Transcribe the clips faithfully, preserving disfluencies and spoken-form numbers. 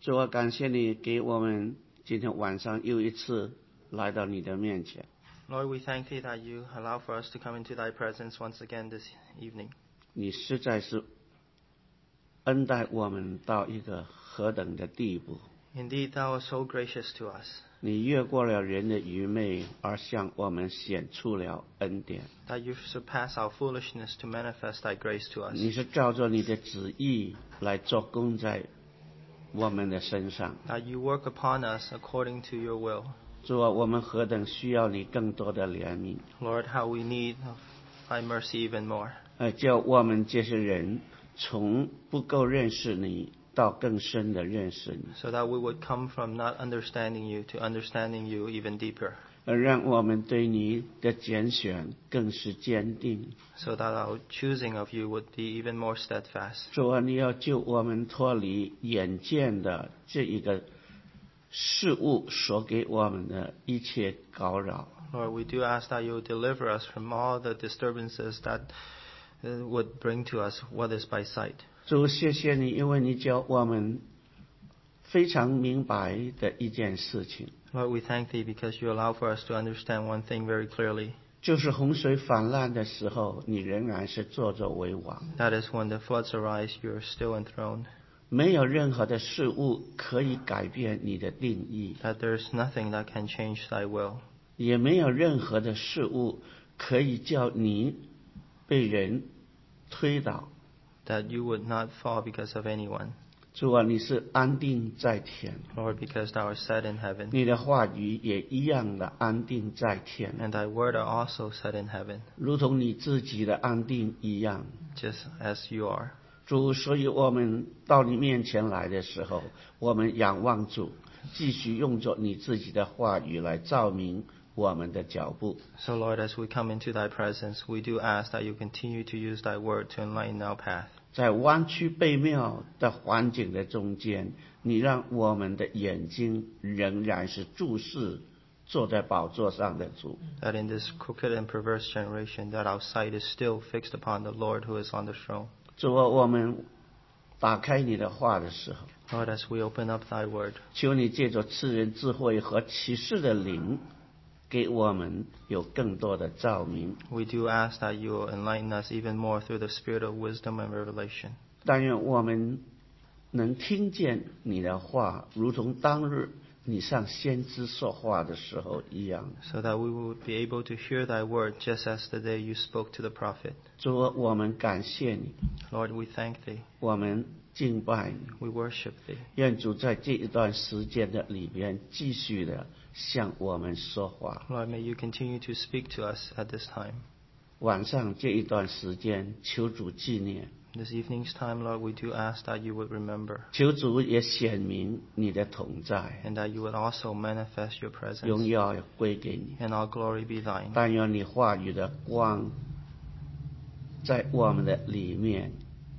主啊，感谢你给我们今天晚上又一次来到你的面前。 Lord, we thank thee that you allow for us to come into thy presence once again this evening. 你实在是恩待我们到一个何等的地步。 Indeed, thou art so gracious to us. 你越过了人的愚昧，而向我们显出了恩典。 That you surpass our foolishness to manifest thy grace to us. 你是照着你的旨意来做工在我们的身上。 That you work upon us according to your will. 主啊，我们何等需要你更多的怜悯。 Lord, how we need of thy mercy even more. 呃，叫我们这些人从不够认识你到更深的认识你。 So that we would come from not understanding you to understanding you even deeper. 而让我们对你的拣选更是坚定。 So that our choosing of you would be even more steadfast. 主啊，你要救我们脱离眼见的这一个事物所给我们的一切干扰。 Lord, we do ask that you would deliver us from all the disturbances that uh, would bring to us what is by sight. 主，谢谢你，因为你教我们非常明白的一件事情， Lord, we thank thee because you allow for us to understand one thing very clearly. 就是洪水泛滥的时候，你仍然是坐着为王。 That is, when the floods arise, you are still enthroned. 没有任何的事物可以改变你的定义， That there is nothing that can change thy will. 也没有任何的事物可以叫你被人推倒。 That you would not fall because of anyone. 主啊，你是安定在天， Lord, because thou art set in heaven. 你的话语也一样的安定在天， And thy word are also set in heaven, 如同你自己的安定一样。 just as you are. 主，所以我们到你面前来的时候，我们仰望主，继续用着你自己的话语来照明我们的脚步。 So, Lord, as we come into thy presence, we do ask that you continue to use thy word to enlighten our path. 在弯曲背谬的环境的中间，你让我们的眼睛仍然是注视坐在宝座上的主。 That in this crooked and perverse generation, that our sight is still fixed upon the Lord who is on the throne. 主啊，我们打开你的话的时候， Lord, as we open up thy word, 求你借着赐人智慧和启示的灵，给我们有更多的照明。 we do ask that you will enlighten us even more through the spirit of wisdom and revelation. 但愿我们能听见你的话，如同当日你向先知说话的时候一样。 So that we would be able to hear thy word just as the day you spoke to the prophet. 主啊，我们感谢你， Lord, we thank thee. 我们敬拜你。 We worship thee. 愿主在这一段时间的里边继续的向我们说话。 Lord, may you continue to speak to us at this time. 晚上这一段时间，求主纪念， This evening's time, Lord, we do ask that you would remember 求主也显明你的同在， and that you would also manifest your 荣 presence. 耀要归给你。 And all glory be thine. 但愿你话语的光在我们的里面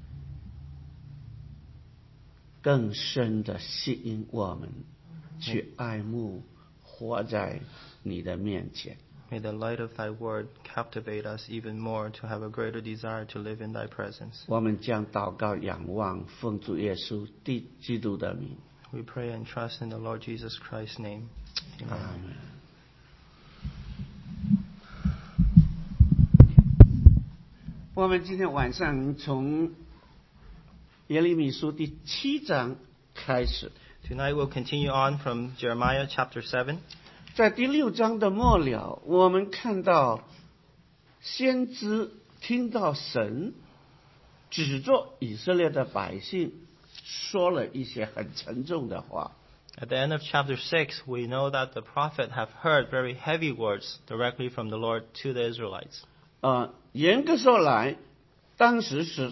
更深的吸引我们去爱慕活在你的面前。 May the light of thy word captivate us even more to have a greater desire to live in thy presence. 我们将祷告仰望，奉主耶稣基督的名。 We pray and trust in the Lord Jesus Christ's name. 阿 Amen. 门。我们今天晚上从耶利米书第七章开始， Tonight we'll continue on from Jeremiah chapter seven. 在第六章的末了，我们看到先知听到神指着以色列的百姓说了一些很沉重的话。 At the end of chapter six, we know that the prophet have heard very heavy words directly from the Lord to the Israelites. 呃，严格说来，当时是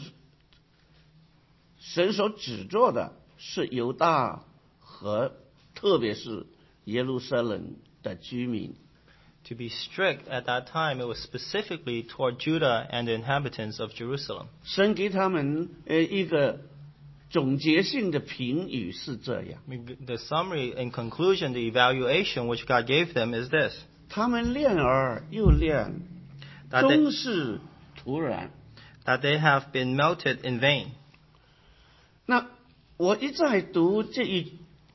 神所指着的是犹大和特别是耶路撒冷的居民。 To be strict at that time, it was specifically toward Judah and the inhabitants of Jerusalem. 神给他们呃一个总结性的评语是这样： The summary and conclusion, the evaluation which God gave them is this: 他们练而又练， that 终 they, 是徒然。 that they have been melted in vain. 那我一再读这一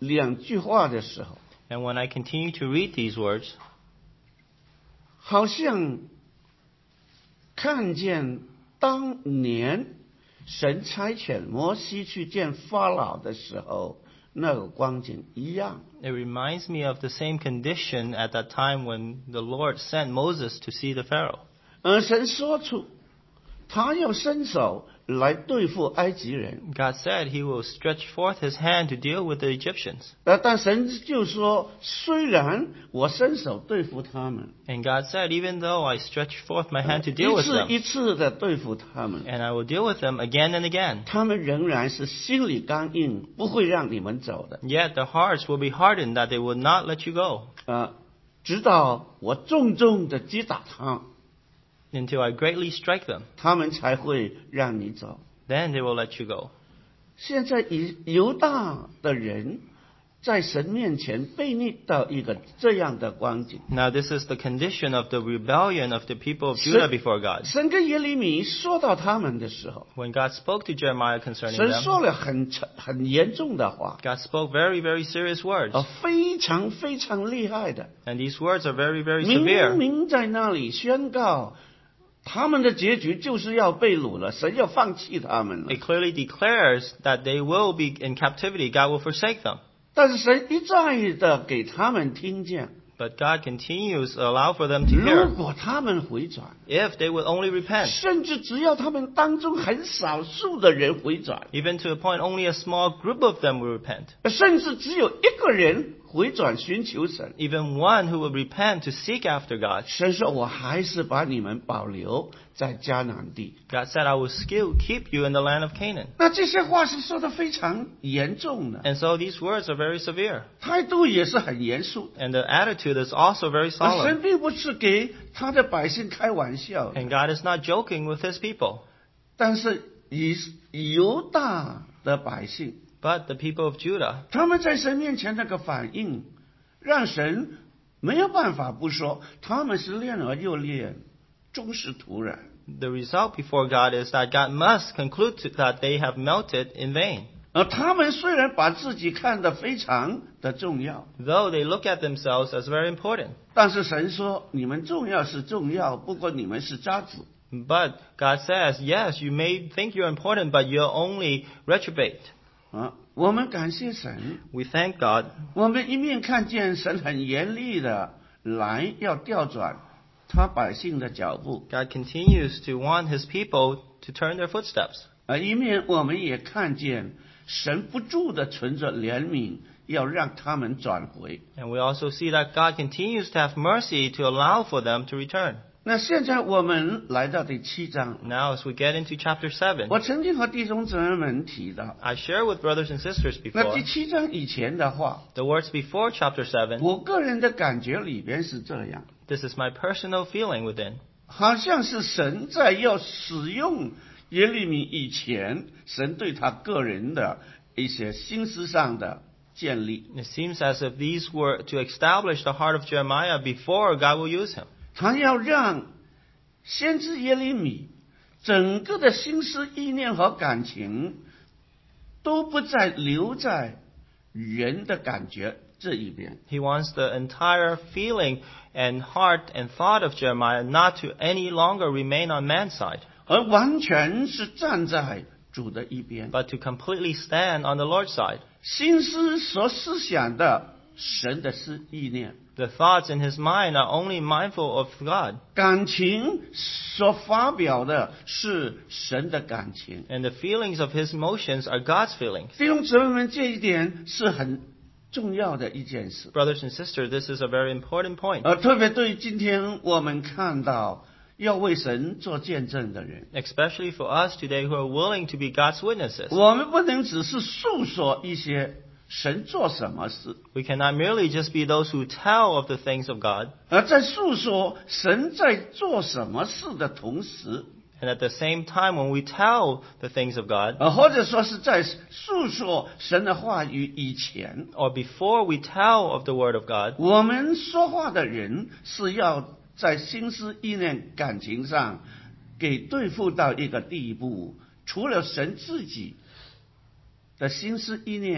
两句话的时候， And when I continue to read these words, 好像看见当年神差遣摩西去见法老的时候那个光景一样。 it reminds me of the same condition at that time when the Lord sent Moses to see the Pharaoh. 而神说出他要伸手来对付埃及人， God said he will stretch forth his hand to deal with the Egyptians. 呃，但神就说，虽然我伸手对付他们， And God said, even though I stretch forth my hand to deal 一 with 次 them, 一次的对付他们， and I will deal with them again and again, 他们仍然是心里刚硬，不会让你们走的。 yet their hearts will be hardened that they will not let you go 呃，直到我重重的击打他， until I greatly strike them. 他们才会让你走。 Then they will let you go. 现在以犹大的人在神面前背逆到一个这样的光景。 Now this is the condition of the rebellion of the people of Judah before God. 神跟耶利米说到他们的时候， When God spoke to Jeremiah concerning 神 them, 说了很很严重的话， God spoke very, very serious words. 呃，非常非常厉害的， And these words are very, very 明 severe. 明在那里宣告，他们的结局就是要被掳了，神要放弃他们了。 It clearly declares that they will be in captivity. God will forsake them. 但是神一再的给他们听见， But God continues to allow for them to 如 hear. 果他们回转， If they would only repent, 甚至只要他们当中很少数的人回转， even to a point only a small group of them will repent. 甚至只有一个人回转寻求神， Even one who will repent to seek after God. 神说我还是把你们保留在迦南地。 God said, I will still keep you in the land of Canaan. 那这些话是说的非常严重的， And so these words are very severe. 态度也是很严肃。 And the attitude is also very 而 solemn. 神并不是给他的百姓开玩笑的， And God is not joking with his people. 但是以犹大的百姓， But the people of Judah, 他们在神面前那个反应，让神没有办法不说他们是练而又练，终是徒然。 the result before God is that God must conclude to, that they have melted in vain. 而他们虽然把自己看得非常的重要， Though they look at themselves as very important. 但是神说你们重要是重要，不过你们是渣子。 But God says, yes, you may think you're important, but you're only reprobate. 啊，我们感谢神， We thank God. 我们一面看见神很严厉的来要调转他百姓的脚步， God continues to want his people to turn their footsteps. 而一面我们也看见神不住的存着怜悯，要让他们转回。 And we also see that God continues to have mercy to allow for them to return. 那现在我们来到第七章， Now, as we get into chapter seven, 我曾经和弟兄姊妹们提到， I share with brothers and sisters 那 before, 第七章以前的话， the words before chapter seven, 我个人的感觉里边是这样， this is my personal feeling within. 好像是神在要使用耶利米以前，神对他个人的一些心思上的建立。 It seems as if these were to establish the heart of Jeremiah before God will use him. 他要让先知耶利米整个的心思意念和感情都不再留在人的感觉这一边， He wants the entire feeling and heart and thought of Jeremiah not to any longer remain on man's side, 而完全是站在主的一边， but to completely stand on the Lord's side. 心思所思想的神的思意念， The thoughts in his mind are only mindful of God, 感情所发表的是神的感情。 and the feelings of his emotions are God's feelings. 弟兄姊妹们，这一点是很重要的一件事， Brothers and sisters, this is a very important point, 而特别对今天我们看到要为神做见证的人， especially for us today who are willing to be God's witnesses. 我们不能只是诉说一些神做什么事， We cannot merely just be those who tell of the things of God, 而在诉说神在做什么事的同时， and at the same time when we tell the things of God, 呃，或者说是在诉说神的话语以前， or before we tell of the Word of God, 我们说话的人是要在心思意念感情上给对付到一个地步，除了神自己的心思意念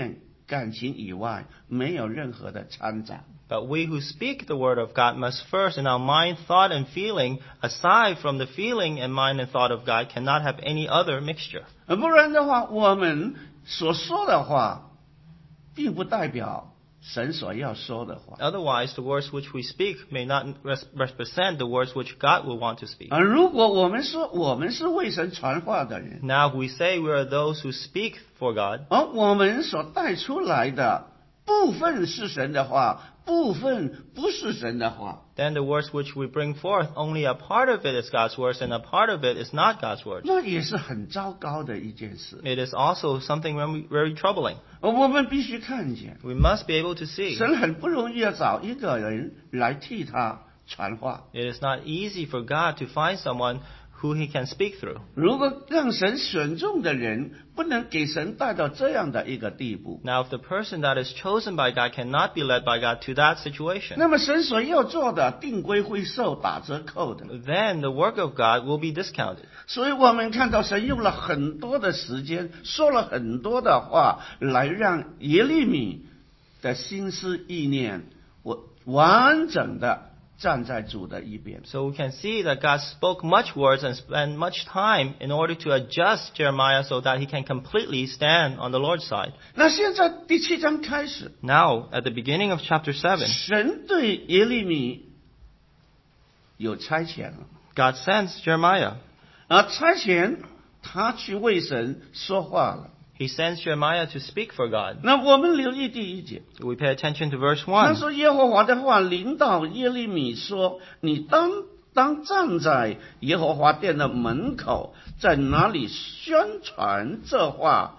感情以外没有任何的掺杂。 But we who speak the word of God must first in our mind, thought, and feeling, aside from the feeling and mind and thought of God, cannot have any other mixture. 而不然的话，我们所说的话，并不代表神所要说的话。 Otherwise, the words which we speak may not res- represent the words which God will want to speak. 而如果我们说我们是为神传话的人， Now, if we say we are those who speak for God, 而我们所带出来的部分是神的话，部分不是神的话， then the words which we bring forth, only a part of it is God's words and a part of it is not God's words. 那也是很糟糕的一件事。 It is also something very, very troubling. 而我们必须看见， We must be able to see. 神很不容易要找一个人来替他传话。 It is not easy for God to find someone who he can speak through. 如果让神选中的人不能给神带到这样的一个地步， Now, if the person that is chosen by God cannot be led by God to that situation, 那么神所要做的定规会受打折扣的。 then the work of God will be discounted. 所以我们看到神用了很多的时间，说了很多的话，来让耶利米的心思意念我完整的站在主的一边。 So we can see that God spoke much words and spent much time in order to adjust Jeremiah so that he can completely stand on the Lord's side. 那现在第七章开始， Now, at the beginning of chapter seven, 神对耶利米有差遣了， God sends Jeremiah. 而差遣他去为神说话了。 He sends Jeremiah to speak for God. 那我们留意第一节， We pay attention to verse 他 one. 说耶和华的话临到耶利米说：“你当当站在耶和华殿的门口，在哪里宣传这话。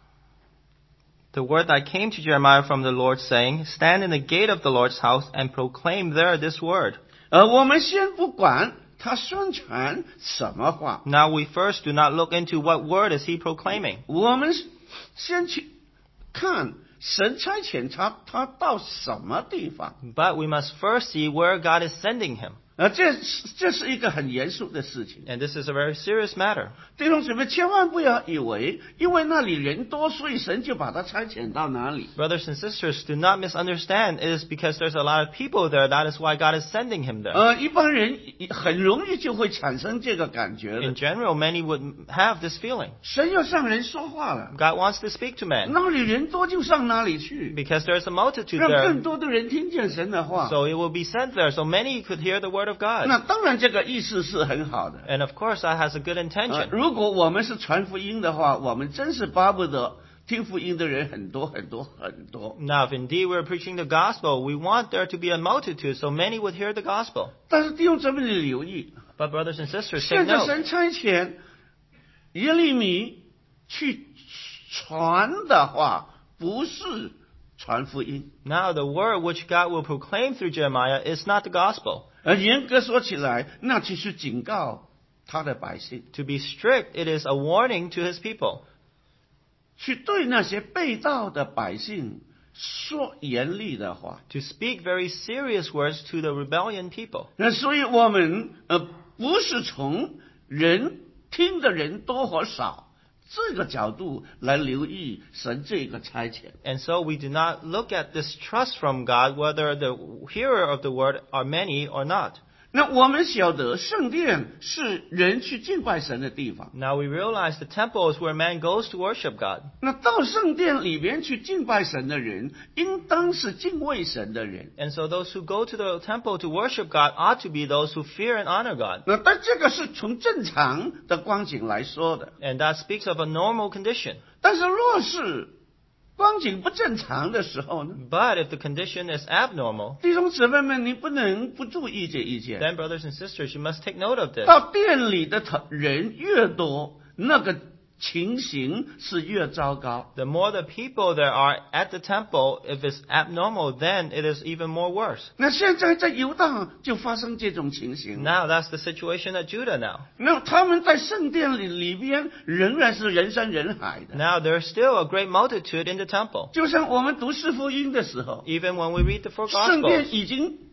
The word that came to Jeremiah from the Lord saying, Stand in the gate of the Lord's house and proclaim there this word. ” 而我们先不管他宣传什么话， Now we first do not look into what word is he proclaiming. 我们先去看神差遣他他到什么地方。 But we must first see where God is sending him. 而这这是一个很严肃的事情。 And this is a very serious matter. 弟兄姊妹，千万不要以为因为那里人多，所以神就把他差遣到哪里。 Brothers and sisters, do not misunderstand. It is because there's a lot of people there. That is why God is sending him there. 呃，一般人很容易就会产生这个感觉的 In。general, many would have this feeling. 神要向人说话了， God wants to speak to man 哪里人多就上哪里去， because there's a multitude 让 there. 更多的人听见神的话。 So it will be sent there so many could hear the word of God. 那当然，这个意思是很好的。 And of course, that has a good 呃 intention. 如果我们是传福音的话，我们真是巴不得听福音的人很多很多很多。 Now, if indeed we're preaching the gospel, we want there to be a multitude so many would hear the gospel. 但是弟兄姊妹你留意， But brothers and sisters, take 现在 note. 神差遣耶利米去传的话，不是传福音。 Now, the word which God will proclaim through Jeremiah is not the gospel. 而严格说起来，那只是警告他的百姓， To be strict, it is a warning to his people. 去对那些被盗的百姓说严厉的话。 To speak very serious words to the rebellion people. 那所以我们呃不是从人听的人多或少这个角度来留意神这个差遣。 And so we do not look at this trust from God, whether the hearer of the word are many or not. 那我们晓得圣殿是人去敬拜神的地方， Now we realize the temple is where man goes to worship God. 那到圣殿里边去敬拜神的人，应当是敬畏神的人。 And so those who go to the temple to worship God ought to be those who fear and honor God. 那但这个是从正常的光景来说的， And that speaks of a normal condition. 但是若是光景不正常的时候呢？ But if the condition is abnormal, 弟兄姊妹们，你不能不注意这一件。 then brothers and sisters, you must take note of this. 到店里的人越多，那个情形是越糟糕。 The more the people there are at the temple, if it's abnormal, then it is even more worse. 那现在在犹大就发生这种情形。 Now that's the situation at Judah now. 那他们在圣殿里里边仍然是人山人海的， Now there's still a great multitude in the temple. 就像我们读四福音的时候， Even when we read the four 圣殿 gospels, 已经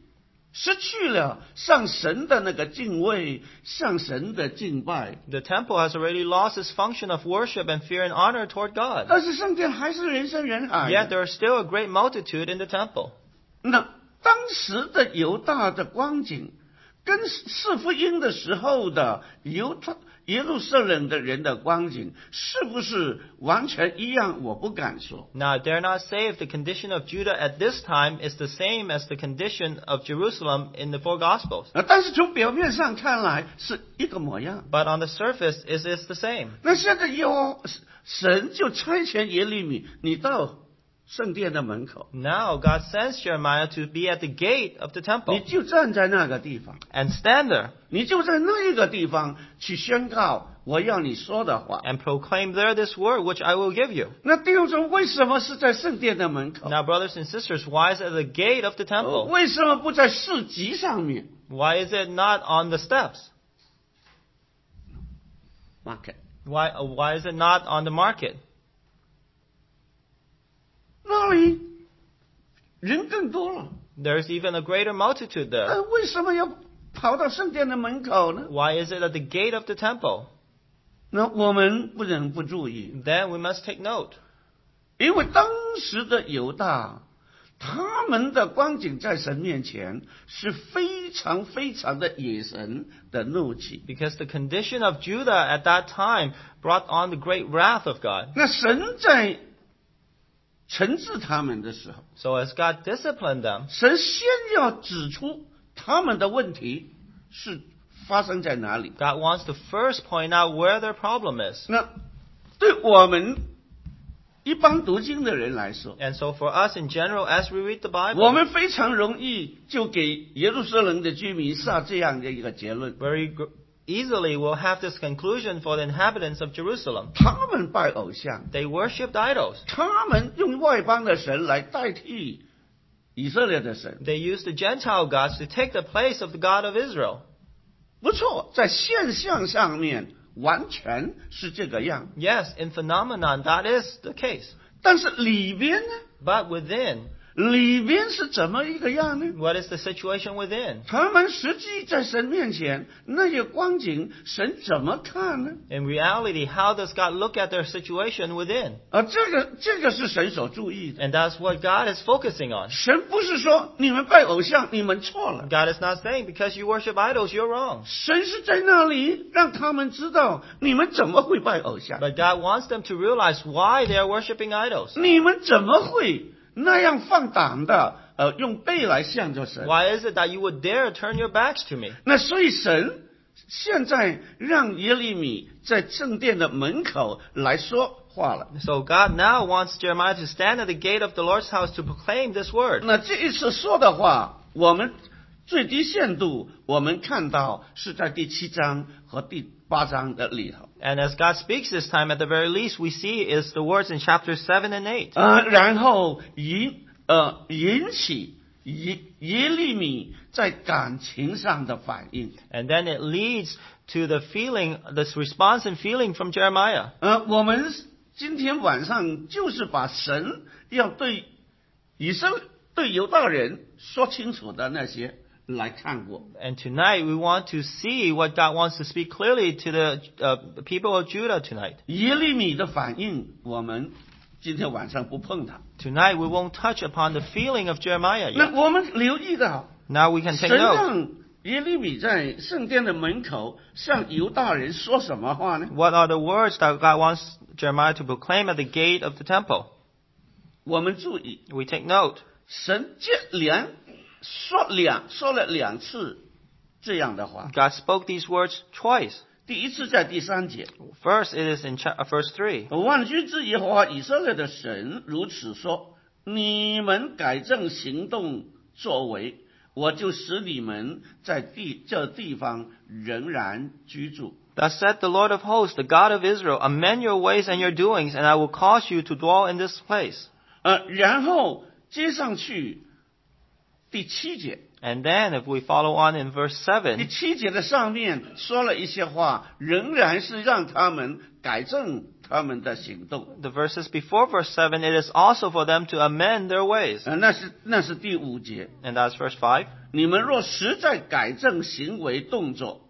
失去了向神的那个敬畏，向神的敬拜。 The temple has already lost its function of worship and fear and honor toward God. 但是圣殿还是人山人海 Yet 的。 there is still a great multitude in the temple. 那当时的犹大的光景，跟四福音的时候的犹太耶路撒冷的人的光景，是不是完全一样？我不敢说。 Now, I dare not say if the condition of Judah at this time is the same as the condition of Jerusalem in the four Gospels. 呃但是从表面上看来是一个模样。 But on the surface, it is the same. 那现在有神就差遣耶利米，你到圣殿的门口， Now, God sends Jeremiah to be at the gate of the 你 temple 就站在那个地方， and stand there 你就在那个地方去宣告我要你说的话。 and proclaim there this word which I will give you. 那弟兄姊妹，为什么是在圣殿的门口？ Now, brothers and sisters, why is it at the gate of the 呃 temple? 为什么不在市集上面 Why is it not on the steps? ？market Why, uh, why is it not on the market? 那里人更多了， There's even a greater multitude there. 呃，为什么要跑到圣殿的门口呢？ Why is it at the gate of the temple? 那我们不能不注意， Then we must take note. 因为当时的犹大，他们的光景在神面前是非常非常的野神的怒气。 Because the condition of Judah at that time brought on the great wrath of God. 那神在惩治他们的时候， So as God disciplined them, 神先要指出他们的问题是发生在哪里。 God wants to first point out where their problem is. 那对我们一般读经的人来说， And so for us in general, as we read the 我 Bible, 们非常容易就给耶路撒冷的居民下这样的一个结论： very gr- easily we'll have this conclusion for the inhabitants of Jerusalem. 他们拜偶像， They worshipped idols. 他们用外邦的神来代替以色列的神。 They used the Gentile gods to take the place of the God of Israel. 不错，在现象上面完全是这个样， Yes, in phenomenon, that is the case. 但是里边呢？ But within, 里边是怎么一个样呢？ what is the situation within? 他们实际在神面前那些光景，神怎么看呢？ In reality, how does God look at their situation within? 啊，这个这个是神所注意的。 And that's what God is focusing on. 神不是说你们拜偶像，你们错了。 God is not saying because you worship idols, you're wrong. 神是在那里让他们知道你们怎么会拜偶像， But God wants them to realize why they are worshiping idols. 你们怎么会那样放胆的呃用背来向着神？ Why is it that you would dare turn your backs to me? 那所以神现在让耶利米在圣殿的门口来说话了。 So God now wants Jeremiah to stand at the gate of the Lord's house to proclaim this word. 那这一次说的话，我们最低限度我们看到是在第七章和第八章的里头。 And as God speaks this time, at the very least, we see is the words in chapters seven and eight. 呃，然后引呃引起耶耶利米在感情上的反应。 And then it leads to the feeling, this response and feeling from Jeremiah. 呃，我们今天晚上就是把神要对以色对犹大人说清楚的那些来看过。 And tonight we want to see what God wants to speak clearly to the uh, people of Judah tonight. 耶利米的反应，我们今天晚上不碰它。 Tonight we won't touch upon the feeling of Jeremiah 那 yet. 我们留意到， Now we can 神 take note. 让耶利米在圣殿的门口向犹大人说什么话呢？ What are the words that God wants Jeremiah to proclaim at the gate of the temple? 我们注意， We take note. 神这两说两说了两次这样的话。 God spoke these words twice. 第一次在第三节， First, it is in cha- uh, verse three. 万军之耶和华以色列的神如此说：你们改正行动作为，我就使你们在地这地方仍然居住。 Thus said the Lord of hosts, the God of Israel, amend your ways and your doings, and I will cause you to dwell in this place. 呃，然后接上去第七节， And then, if we follow on in verse 第 seven, 七节的上面说了一些话，仍然是让他们改正他们的行动。 the verses before verse seven, it is also for them to amend their ways. 呃，那是那是第五节。 And that's verse five. 你们若实在改正行为动作，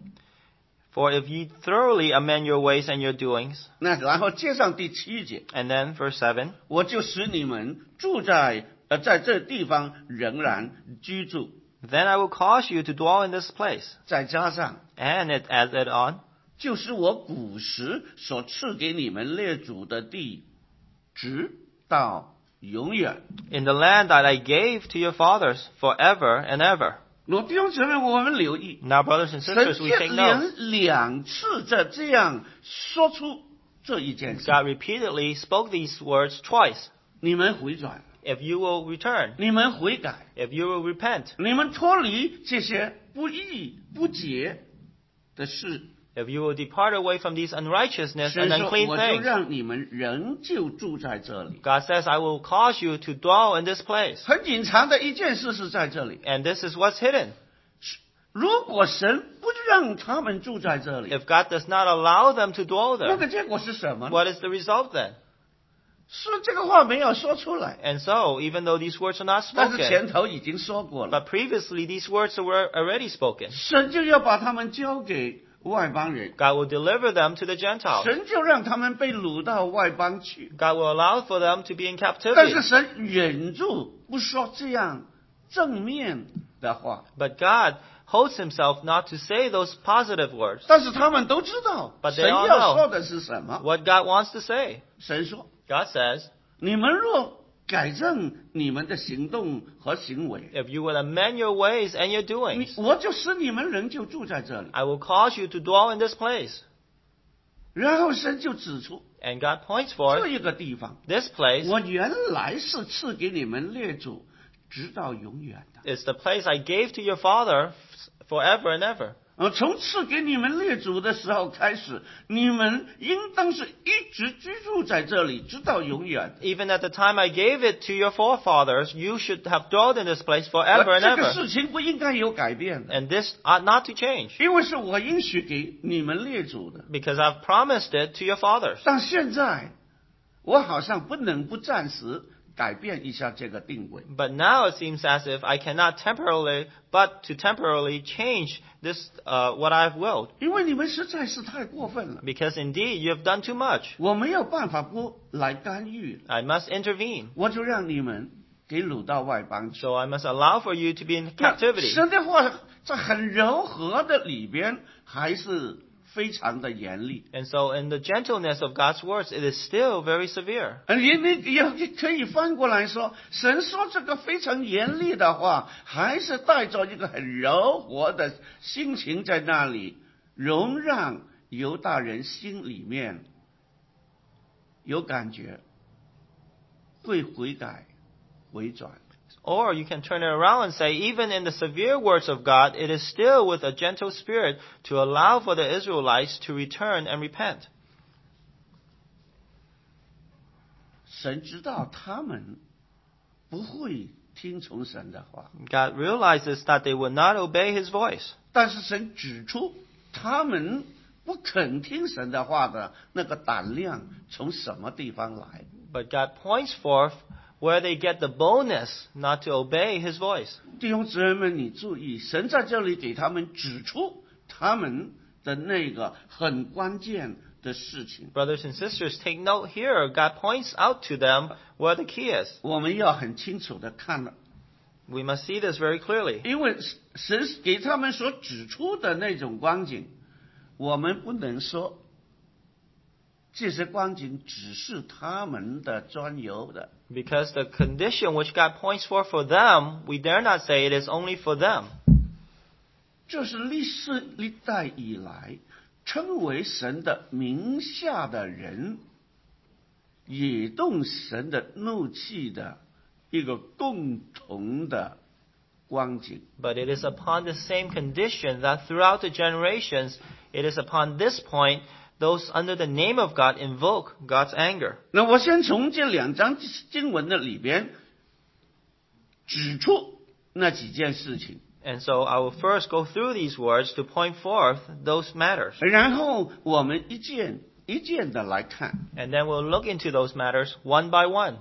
For if ye thoroughly amend your ways and your doings, 那然后接上第七节， and then verse seven, 我就使你们住在呃在这地方仍然居住， then I will cause you to dwell in this place. 再加上 And it adds it on, 就是我古时所赐给你们列祖的地，直到永远。 in the land that I gave to your fathers forever and ever. 我弟兄姊妹，我们留意， Now, brothers and 神 sisters, we 接 take 连 note. 两次的这样说出这一件事， God repeatedly spoke these words twice. 你们回转， If you will return, 你们悔改， if you will repent, 你们脱离这些不义不洁的事， if you will depart away from these unrighteousness 神 and 说 unclean 我就 things, 让你们仍旧住在这里。 God says, I will cause you to dwell in this place. 很隐藏的一件事是在这里， And this is what's hidden. 如果神不让他们住在这里， If God does not allow them to dwell 那 there, 个结果是什么呢？ what is the result then? 是这个话没有说出来， And so, even though these words are not 但是 spoken, 前头已经说过了， but previously these words were already spoken, 神就要把他们交给外邦人， God will deliver them to the Gentiles. 神就让他们被掳到外邦去。 God will allow for them to be in 但 captivity. 是神忍住不说这样正面的话， But God holds himself not to say those positive words. 但是他们都知道 But they 神 all 要 know 说的是什么。 What God wants to say. 神说 God says, 你们若改正你们的行动和行为， if you will amend your ways and your 你 doings, 我就使你们人就住在这里。 I will cause you to dwell in this place. 然后神就指出 And God points 这 forth 一个地方， this place 我原来是赐给你们列祖直到永远的。 is the place I gave to your father forever and ever. 呃，从赐给你们列祖的时候开始，你们应当是一直居住在这里，直到永远。 Even at the time I gave it to your forefathers, you should have dwelled in this place 而 forever and 这个 ever. 事情不应该有改变的， And this ought not to change, 因为是我应许给你们列祖的。 because I've promised it to your fathers. 但现在，我好像不能不暂时改变一下这个定位。 But now it seems as if I cannot temporarily, but to temporarily change this, uh, what I've willed. 因为你们实在是太过分了， Because indeed, you have done too much. 我没有办法不来干预， I must intervene. 我就让你们给掳到外邦去。 So I must allow for you to be in 那 captivity. 神的话在很柔和的里边，还是非常的严厉。 And so in the gentleness of God's words, it is still very severe. 呃你你也可以翻过来说，神说这个非常严厉的话，还是带着一个很柔和的心情在那里，容让犹大人心里面有感觉，会悔改回转。 Or you can turn it around and say, even in the severe words of God, it is still with a gentle spirit to allow for the Israelites to return and repent. 神知道他们不会听从神的话， God realizes that they will not obey his voice. 但是神指出他们不肯听神的话的那个胆量从什么地方来。 But God points forth where they get the boldness not to obey his voice. 弟兄姊妹们，你注意，神在这里给他们指出他们的那个很关键的事情。 Brothers and sisters, take note here. God points out to them where the key is. 我们要很清楚的看了， We must see this very clearly. 因为神给他们所指出的那种光景，我们不能说这些光景只是他们的专有的。 Because the condition which God points for for them, we dare not say it is only for them. 这是历世历代以来称为神的名下的人，也动神的怒气的一个共同的光景。 But it is upon the same condition that throughout the generations, it is upon this point those under the name of God invoke God's anger. 那我先从这两章经文的里边指出那几件事情， And so I will first go through these words to point forth those matters. 然后我们一件一件的来看。 And then we'll look into those matters one by one.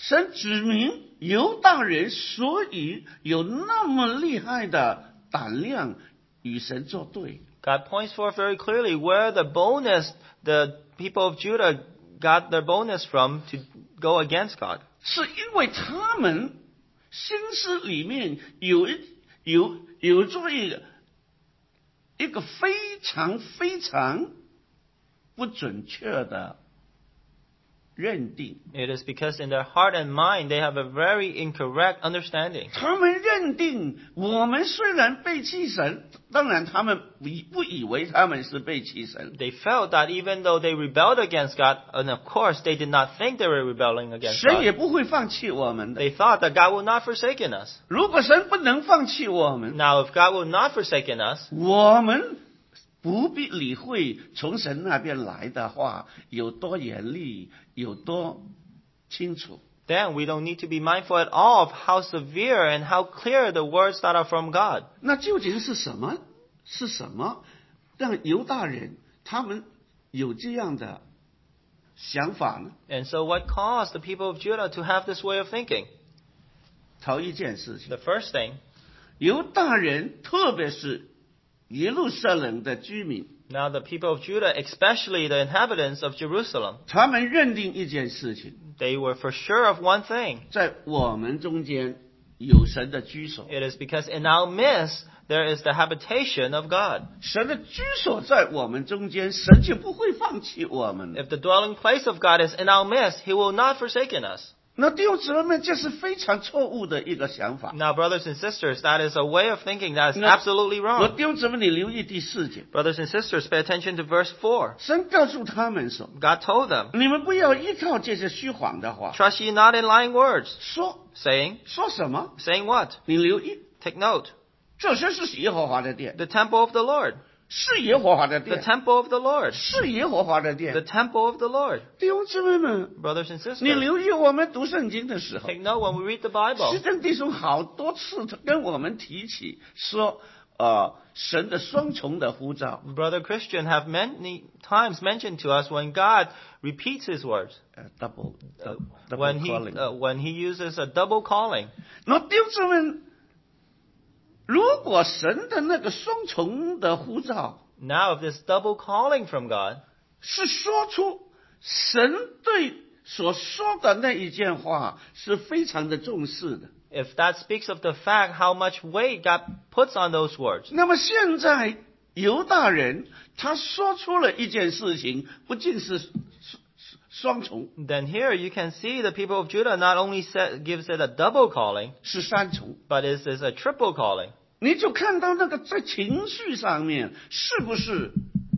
神指明犹大人所以有那么厉害的胆量与神作对。 God points forth very clearly where the boldness the people of Judah got their boldness from to go against God. 是因为他们心思里面有一有有着一个一个非常非常不准确的认定。 It is because in their heart and mind they have a very incorrect understanding. 他们认定我们虽然背弃神，当然他们不不以为他们是背弃神， They felt that even though they rebelled against God, and of course they did not think they were rebelling against 神也 God, 不会放弃我们的。 they thought that God will not forsaken us. 如果神不能放弃我们， Now, if God will not forsaken us, 我们不必理会从神那边来的话有多严厉，有多清楚。 then we don't need to be mindful at all of how severe and how clear the words that are from God. 那究竟是什么？是什么让犹大人他们有这样的想法呢？ And so what caused the people of Judah to have this way of thinking? 头一件事情， The first thing, 犹大人特别是耶路撒冷的居民， now the people of Judah, especially the inhabitants of Jerusalem, 他们认定一件事情， they were for sure of one thing. 在我们中间有神的居所。 It is because in our midst there is the habitation of God. 神的居所在我们中间，神就不会放弃我们。 If the dwelling place of God is in our midst, He will not forsaken us. 那弟兄姊妹们，这是非常错误的一个想法。 Now, brothers and sisters, that is a way of thinking that is No. absolutely 我 wrong. 弟兄姊妹，你留意第四节， Brothers and sisters, pay attention to verse four. 神告诉他们说 God told them, 你们不要依靠这些虚谎的话。 trust ye not in lying words, 说 saying, 说什么？ saying what? 你留意， Take note, 这些是耶和华的殿， the temple of the Lord, 是耶和华的 the 殿， temple of the Lord, 是耶和华的 the 殿。 temple of the Lord. 弟兄姊妹们， Brothers and 你 sisters, 留意我们读圣经的时候， take note when we read the 施 Bible. 正弟兄好多次跟我们提起说，呃，神的双重的呼召， Brother Christian have many times mentioned to us when God repeats His words, 呃，double uh, double when He calling。 uh, when He uses a double calling. 那弟兄姊妹，如果神的那个双重的呼召 Now, if this double calling from God 是说出神对所说的那一件话是非常的重视的， if that speaks of the fact how much weight God puts on those words, 那么现在犹大人他说出了一件事情，不仅是双重， then here you can see the people of Judah not only set, gives it a double calling, 是三重。 but it is a triple calling. 你就看到那个在情绪上面是不是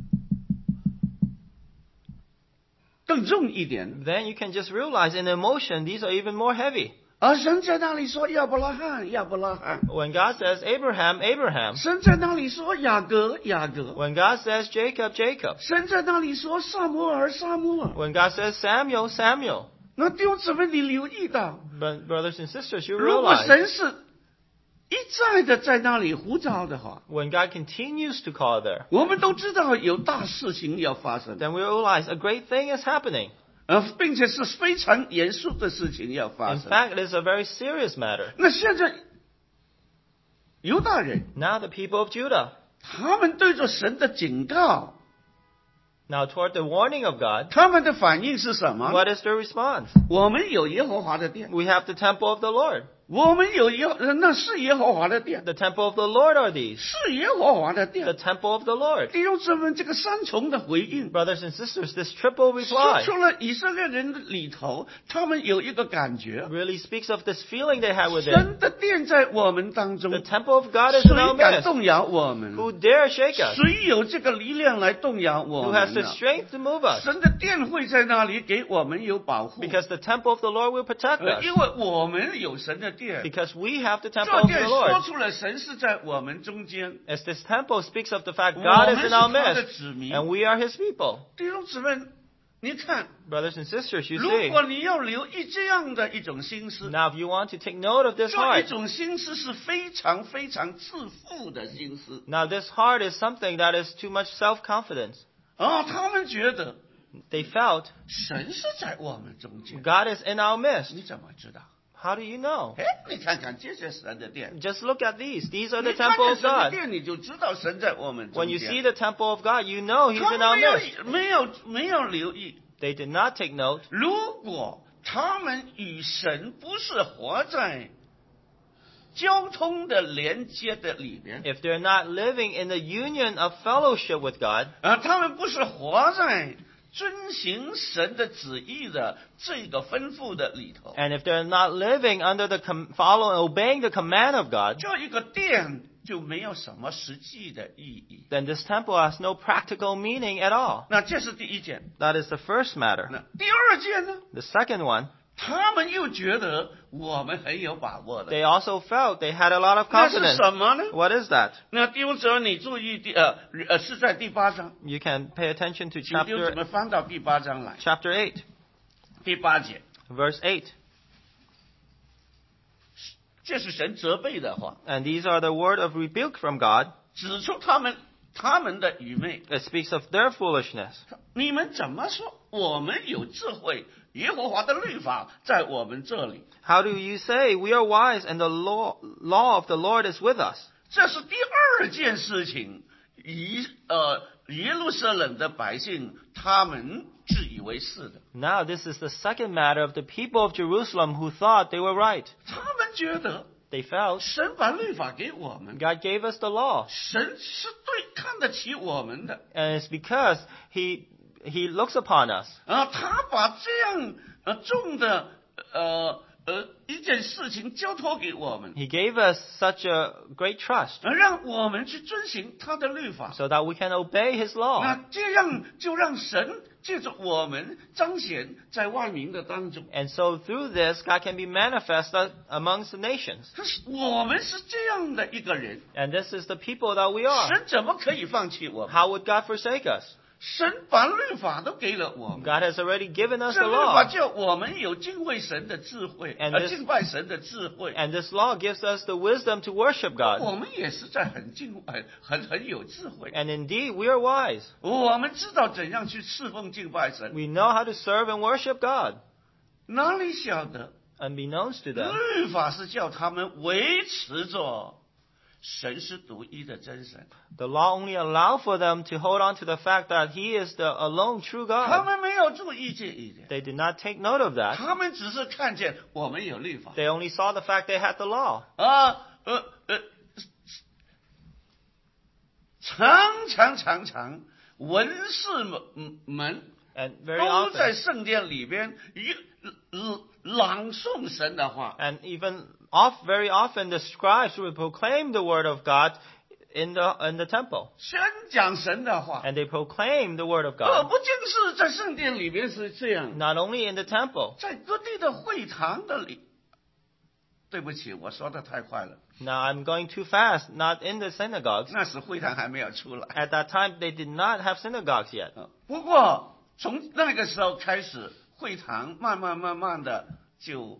更重一点？ Then you can just realize in emotion, these are even more heavy. 而神在那里说亚伯拉罕，亚伯拉罕； When God says Abraham, Abraham. 神在那里说雅各，雅各； When God says Jacob, Jacob. 神在那里说撒母耳，撒母耳。 When God says Samuel, Samuel. 那弟兄姊妹，你留意到， But brothers and sisters, you 如果 realize 神是一再的在那里呼召的话， when God continues to call there, 我们都知道有大事情要发生， then we realize a great thing is happening. 呃，并且是非常严肃的事情要发 In 生。 fact, it is a very serious matter. 那现在犹大人， Now the people of Judah, 他们对着神的警告， now toward the warning of God, 他们的反应是什么？ what is their response? 我们有耶和华的殿， We have the temple of the Lord. 我们有耶，那是耶和华的殿， The temple of the Lord are these. 是耶和华的 The 殿。 temple of the Lord. 弟兄姊妹，这个三重的回应， Brothers and sisters, this triple 说 reply 出了以色列人里头，他们有一个感觉， really speaks of this feeling they had within. 神的殿在我们当中， The temple of God is in our 谁敢 midst. 动摇我们？ Who dare shake us? 谁有这个力量来动摇我 Who 们 has the 呢？ strength to move us? 神的殿会在那里给我们有保护， Because the temple of the Lord will protect 呃 us. 因为我们有神的殿。 Because we have the 这 temple of 殿 the 说 Lord. 出了神是在我们中间， As this temple speaks of the fact 我 God 们 is 是 in our 他的 midst 子民。 and we are His people. 弟兄姊妹，你看， Brothers and sisters, you 如 see. 果你要留意这样的一种心思， Now, if you want to take note of this 这一 heart, 种心思是非常非常自负的心思 now this heart is something that is too much self-confidence. 啊！他们觉得 They felt 神是在我们中间。 God is in our midst. 你怎么知道？ How do you know? 哎，你看看这些神的殿， Just look at these. These are 你 the 看 temple 见 of 神的 God. 殿，你就知道神在我们 When 中 you see 间。 the temple of God, you know He's 他 in 们 our 没有 midst. 没有没有留意， They did not take note. 如果他们与神不是活在交通的连接的里边， If they're not living in the union of fellowship with God, 啊，他们不是活在遵行神的旨意的这个吩咐的里头， and if they're not living under the com- following, obeying the command of God, 这一个殿就没有什么实际的意义。 then this temple has no practical meaning at all. 那这是第一件。 That is the first matter. 那第二件呢？ The second one, 他们又觉得我们很有把握的。 they also felt they had a lot of 那是 confidence. 什么呢？ What is that? 那弟兄姊妹，你注意第呃呃是在第八章， You can pay attention to 请弟兄姊 chapter 妹翻到第八章来， chapter eight, 第八节， verse eight. 这是神责备的话， And these are the word of rebuke from God. 指出他们他们的愚昧。 It speaks of their foolishness. 你们怎么说？我们有智慧，耶和华的律法在我们这里。 How do you say we are wise and the law, law of the Lord is with us? 这是第二件事情，以呃耶路撒冷的百姓他们自以为是的， Now this is the second matter of the people of Jerusalem who thought they were right. 他们觉得 They felt 神把律法给我们， God gave us the law. 神是对看得起我们的 And it's because He, He looks upon us. 啊，他把这样呃重的呃呃一件事情交托给我们， He gave us such a great trust 呃让我们去遵行他的律法。 so that we can obey His 那 law. 这样就让神借着我们彰显在万民的当中。 And so through this, God can be manifested amongst the nations. 可是我们是这样的一个人， And this is the people that we are. 神怎么可以放弃我们？ How would God forsake us? 神把律法都给了我们， God has already given us 这 the 律法 law. 叫我们有敬畏神的智慧， And 呃， this- 敬拜神的智慧。 And this law gives us the wisdom to worship 我 God. 们也是在很敬很很很有智慧， And indeed, we are wise. 我们知道怎样去侍奉敬拜神。 We know how to serve and worship God. 哪里晓得 Unbeknownst to them, 律法是叫他们维持着神是独一的真神， the law only allowed for them to hold on to the fact that He is the alone true 他 God. 们没有注意这一点， They did not take note of that. 他们只是看见我们有律法 They only saw the fact they had the law. 啊，呃呃，常常常常文士们们 And very 都在 often, 圣殿里边一朗诵神的话。 and even off, very often, the scribes would proclaim the word of God in the in the temple, 宣讲神的话， and they proclaim the word of 可 God. 不仅是在圣殿里边是这样， Not only in the temple. 在各地的会堂的里。对不起，我说的太快了。 Now I'm going too fast. Not in the synagogues. 那时会堂还没有出来。 At that time, they did not have synagogues yet. 不过从那个时候开始，会堂慢慢慢慢的就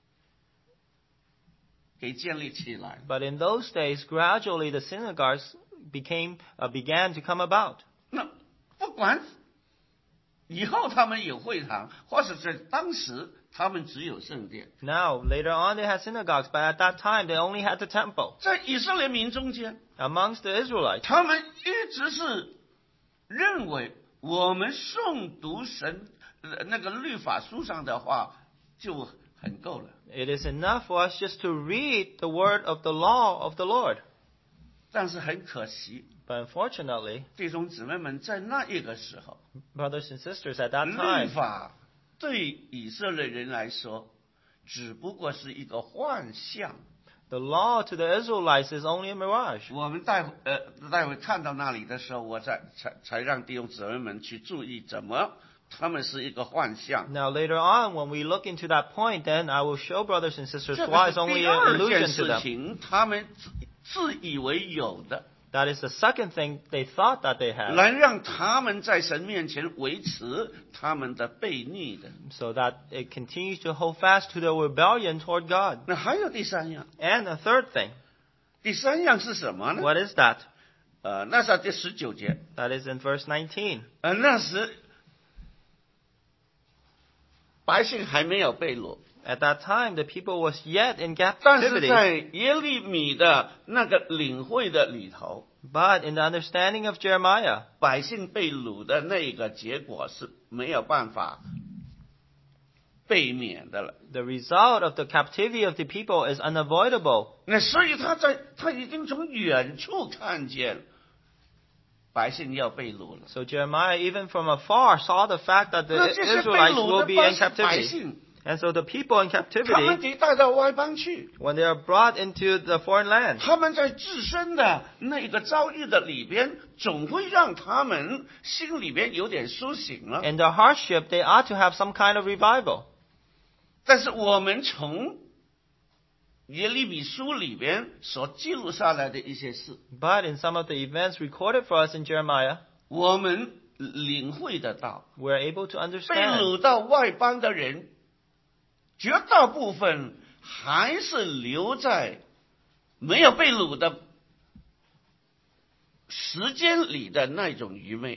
给建立起来。 But in those days, gradually the synagogues became uh, began to come about. 那不管以后他们有会堂，或者在当时他们只有圣殿。 Now, later on, they had synagogues, but at that time, they only had the temple. 在以色列民中间， Amongst the Israelites, 他们一直是认为我们诵读神呃那个律法书上的话就很够了。 it is enough for us just to read the word of the law of the Lord. 但是很可惜， But unfortunately, 弟兄姊妹们在那一个时候， brothers and sisters, at that 律 time, 法对以色列人来说只不过是一个幻象。 the law to the Israelites is only a mirage. 我们待会呃待会看到那里的时候，我再才才让弟兄姊妹们去注意怎么他们是一个幻象。 Now, later on, when we look into that point, then I will show brothers and sisters 这 why 个 it's 是 only 第 an 二件 illusion to 事 them. 情，他们自自以为有的， That is the second thing they thought that they had, 能让他们在神面前维持他们的悖逆的。 so that it continues to hold fast to the rebellion toward God. 那还有第三样， And a third thing, 第三样是什么呢？ what is that? 呃，那是第十九节。 That is in verse nineteen. 呃，那时百姓还没有被掳。 At that time, the people was yet in 但是 captivity. 在耶利米的那个领会的里头， But in the understanding of Jeremiah, 百姓被掳的那个结果是没有办法避免的了。 the result of the captivity of the people is unavoidable. 那所以他在他已经从远处看见百姓要被掳了。 So Jeremiah, even from afar, saw the fact that 那 the 这些被 Israelites 掳 will 的 be 百 in 姓，百 captivity. 姓 And so the people in 他们 captivity, 给带到外邦去， when they are brought into the foreign land, 他们在自身的那个遭遇的里边，总会让他们心里边有点苏醒了。 in the hardship, they ought to have some kind of revival. 但是我们从耶利米书里边所记录下来的一些事， But in some of the events recorded for us in Jeremiah, 我们领会得到， we're able to 被 understand 掳到外邦的人，绝大部分还是留在没有被掳的时间里的那种愚昧。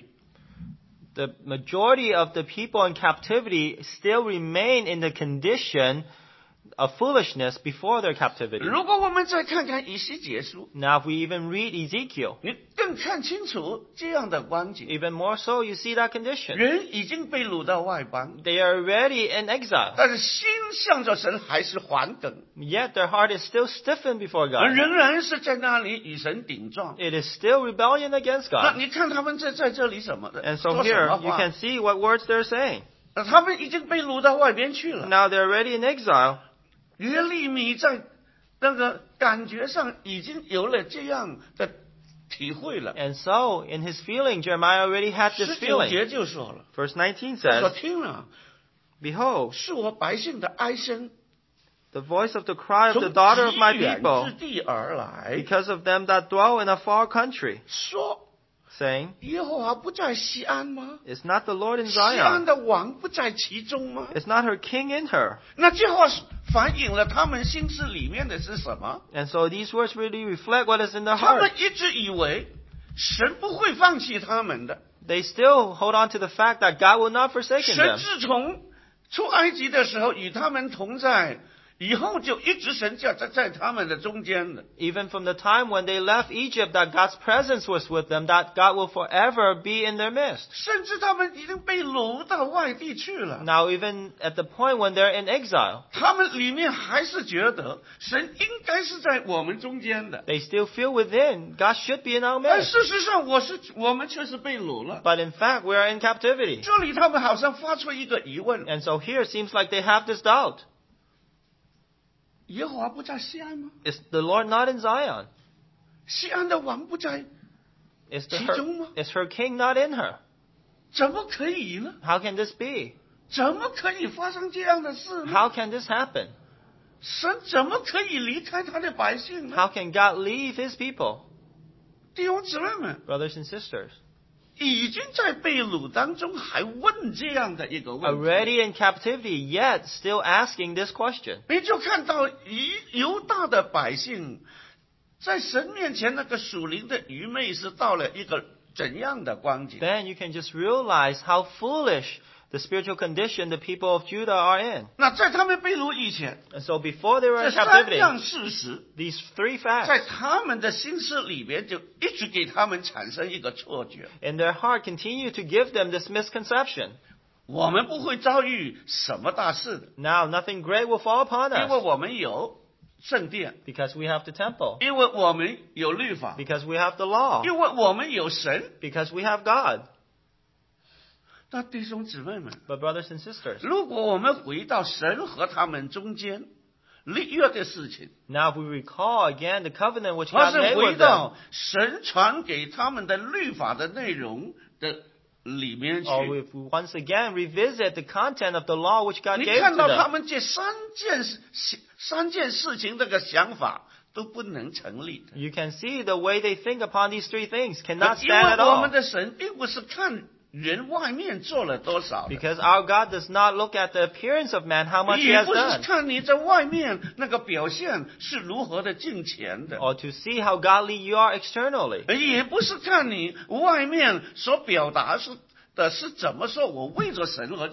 the majority of the people in captivity still remain in the condition of foolishness before their captivity. 如果我们再看看以西结书， Now, if we even read Ezekiel, 你更看清楚这样的光景。 even more so, you see that condition. 人已经被掳到外邦， They are already in exile, 但是心向着神还是还梗， yet their heart is still stiffened before 而 God. 仍然是在那里与神顶撞。 It is still rebellion against 那 God. 你看他们在在这里什么的， And so 说什 here, 么 you 话？ can see what words they're saying. 呃他们已经被掳到外边去了。 Now they're already in exile. 耶利米在那个感觉上已经有了这样的体会了。 And so, in his feeling, Jeremiah already had 十 this 九 feeling. 节就说了， Verse nineteen 说 says, 听了， Behold, 是我百姓的哀声， the voice of the cry of 从 the daughter of my 极远 people, 之地而来， because of them that dwell in a far country, 说 saying, 耶和华不在西安吗？ Is not the Lord in 西安 Zion? 的王不在其中吗？ Is not her king in her? 那这话反映了他们心思里面的是什么？ And so these words really reflect what is in their 他 heart. 们一直以为神不会放弃他们的。 They still hold on to the fact that God will not forsake 神 them. 自从出埃及的时候与他们同在，以后就一直神就在在他们的中间的。 Even from the time when they left Egypt, that God's presence was with them, that God will forever be in their midst. 甚至他们已经被掳到外地去了， Now, even at the point when they're in exile, 他们里面还是觉得神应该是在我们中间的。 they still feel within, God should be in our 而 midst. 事实上，我是我们却是被掳了。 But in fact, we are in captivity. 这里他们好像发出一个疑问： And so here it seems like they have this doubt. 耶和华不在西安吗？ Is the Lord not in Zion? 西安的王不在， Is, the, 其 her, 中吗？ is her king not in her? 怎么可以呢？ How can this be? 怎么可以发生这样的事呢？ How can this happen? 神怎么可以离开他的百姓呢？ How can God leave his people? 弟兄姊妹们， Brothers and sisters, 已经在被掳当中，还问这样的一个问题， already in captivity, yet still asking this question. 你就看到犹犹大的百姓在神面前那个属灵的愚昧是到了一个怎样的光景？ Then you can just realize how foolish the spiritual condition the people of Judah are in. 那在他们被掳以前， And so before they were 这 in 三 captivity, 样事实 these three 在 facts 他们的心思里边，就一直给他们产生一个错觉： in their heart continue to give them this misconception. 我们不会遭遇什么大事的， Now nothing great will fall upon 因为 us 我们有圣殿， because we have the temple, 因为我们有律法， because we have the law, 因为我们有神。 because we have God. 那弟兄姊妹们， But brothers and sisters, 如果我们回到神和他们中间立约的事情， now if we recall again the covenant which 或 God 是 made 回 with them, 到神传给他们的律法的内容的里面去， or if we once again revisit the content of the law which God 你 gave 看 to 到他 them, 们这三件事三件事情这个想法都不能成立的。 you can see the way they think upon these three things cannot 因 stand at 为我 all. 们的神并不是看人外面做了多少的， Because our God does not look at the appearance of man, how much he 也 has 不是 done, 看你在外面那个表现是如何的敬虔的， or to see how godly you are externally, 也不是看你外面所表达是的是怎么说，我为着神而做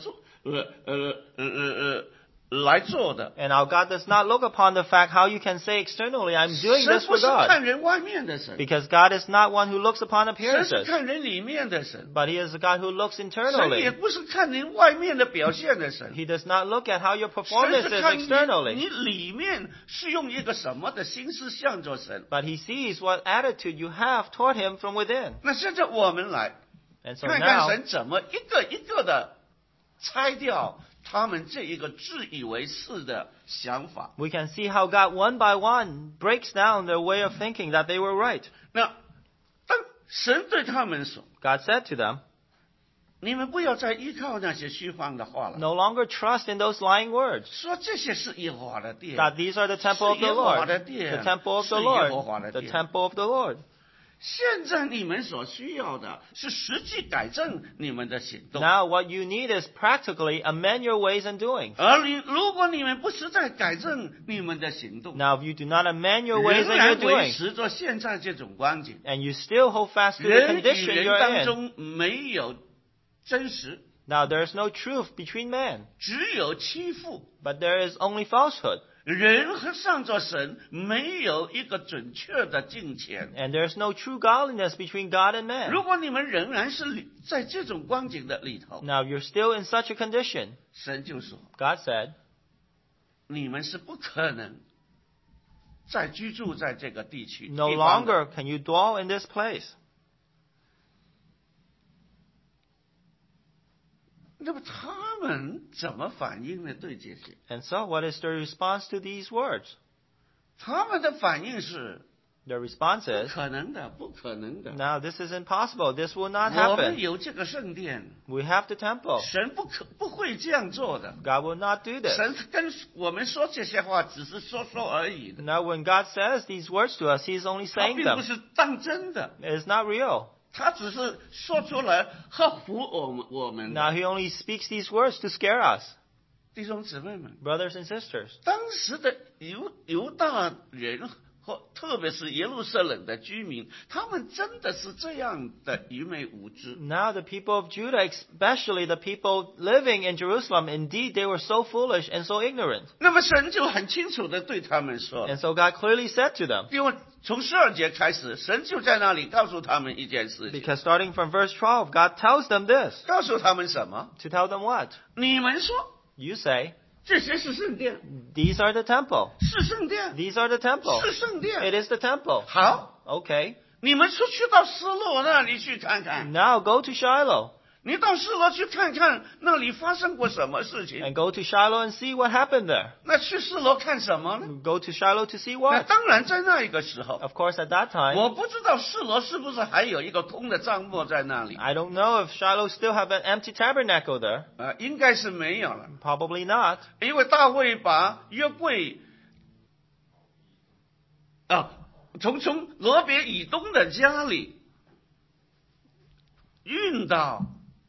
呃呃呃呃呃来做的。 And our God does not look upon the fact how you can say externally, I'm doing 神 this 不 for 是 God. 看人外面的神， Because God is not one who looks upon 神是 appearances, 看人里面的神。 but He is a God who looks 神也 internally. 不是看人外面的表现的神， He does not look at how your 神 performance 是 is 看你 externally, 你里面是用一个什么的心思向着神。 but He sees what attitude you have toward Him from within. 那现在我们来 And so 看看 now, 神怎么一个一个的拆掉他们这一个自以为是的想法。 we can see how God one by one breaks down their way of thinking that they were right. 那当神对他们说 God said to them, 你们不要再依靠那些虚幻的话了， no longer trust in those lying words, 说这些是耶和华的殿， that these are the temple of the 是耶和华 Lord, 的殿， the temple of the 是耶和华 Lord, 的 the 殿。 temple of the Lord. 现在你们所需要的是实际改正你们的行动。 Now what you need is practically amend your ways and doings. 而你如果你们不实在改正你们的行动， Now if you do not amend your ways 仍 and your 然维 doings, 持着现在这种光景， and you still hold fast to the 人与 condition 人 you're 当 in, 中没有真实， now there is no truth between man, 只有欺负。 but there is only falsehood, 人和上着神没有一个准确的敬虔。 and there is no true godliness between God and man. 如果你们仍然是里在这种光景的里头， Now if you're still in such a condition, 神就说 God said, 你们是不可能再居住在这个地区 no 地方的。 longer can you dwell in this place. 那么他们怎么反应呢？对这些， And so what is the response to these words? 他们的反应是 The response 不 is, 可能的，不可能的。 now this is impossible. This will not 我们 happen. 有这个圣殿， We have the temple. 神不可不会这样做的。 God will not do this. 神跟我们说这些话，只是说说而已的， Now when God says these words to us, He's only 他 saying 并不 them. 是当真的， It is not real. 他只是说出来合乎我们我们的。 Now He only speaks these words to scare us. 弟兄姊妹们， Brothers and sisters, 当时的犹犹大人和特别是耶路撒冷的居民，他们真的是这样的愚昧无知。 now the people of Judah, especially the people living in Jerusalem, indeed they were so foolish and so ignorant. 那么神就很清楚的对他们说， And so God clearly said to them, 因为从十二节开始，神就在那里告诉他们一件事情， because starting from verse twelve, God tells them this. 告诉他们什么？ To tell them what? 你们说 You say, 这些是圣殿， these are the temple. 是圣殿， These are the temple. 是圣 It 殿。 is the temple. 好， Okay. 你们出去到失落那里去看看， Now go to Shiloh. 你到失落去看看那里发生过什么事情。 And go to Shiloh and see what happened there. 那去失落看什么呢？ Go to Shiloh to see 那 what? 当然在那一个时候， Of course, at that time, 我不知道示罗是不是还有一个空的帐幕在那里， I don't know if Shiloh still have an empty tabernacle there. 呃，应该是没有了， Probably not. 因为大卫把约柜啊，从从罗别以东的家里运到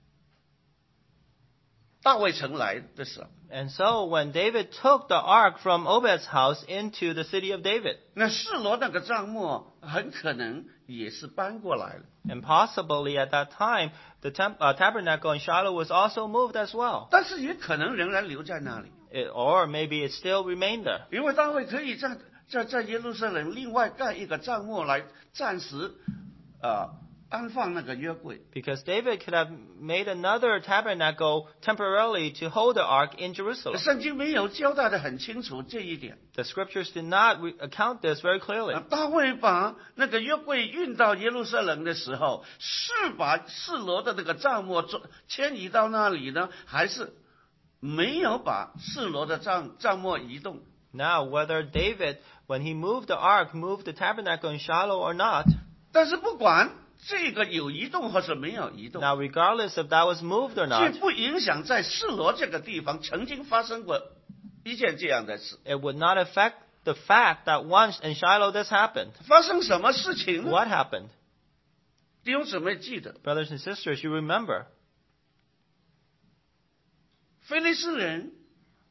大卫城来的时候， And so when David took the ark from Obed's house into the city of David, 那示罗那个帐幕很可能也是搬过来了。 and possibly at that time, the temp- uh, tabernacle in Shiloh was also moved as well. 但是也可能仍然留在那里， It, or maybe it still remained there. 因为大卫可以在在在耶路撒冷另外盖一个帐幕来暂时呃安放那个约柜。 Because David could have made another tabernacle temporarily to hold the ark in Jerusalem. 圣经没有交代的很清楚这一点。 The scriptures did not re- account this very clearly. 啊大卫把那个约柜运到耶路撒冷的时候，是把示罗的那个帐幕转迁移到那里呢，还是没有把示罗的帐帐幕移动？ Now, whether David, when he moved the ark, moved the tabernacle in Shiloh or not, 但是不管这个有移动或是没有移动， now regardless if that was moved or 却 not, 不影响在示罗这个地方曾经发生过一件这样的事。 it would not affect the fact that once in Shiloh this happened. 发生什么事情呢？ What happened? 弟兄姊妹记得， Brothers and sisters, you remember, 非利士人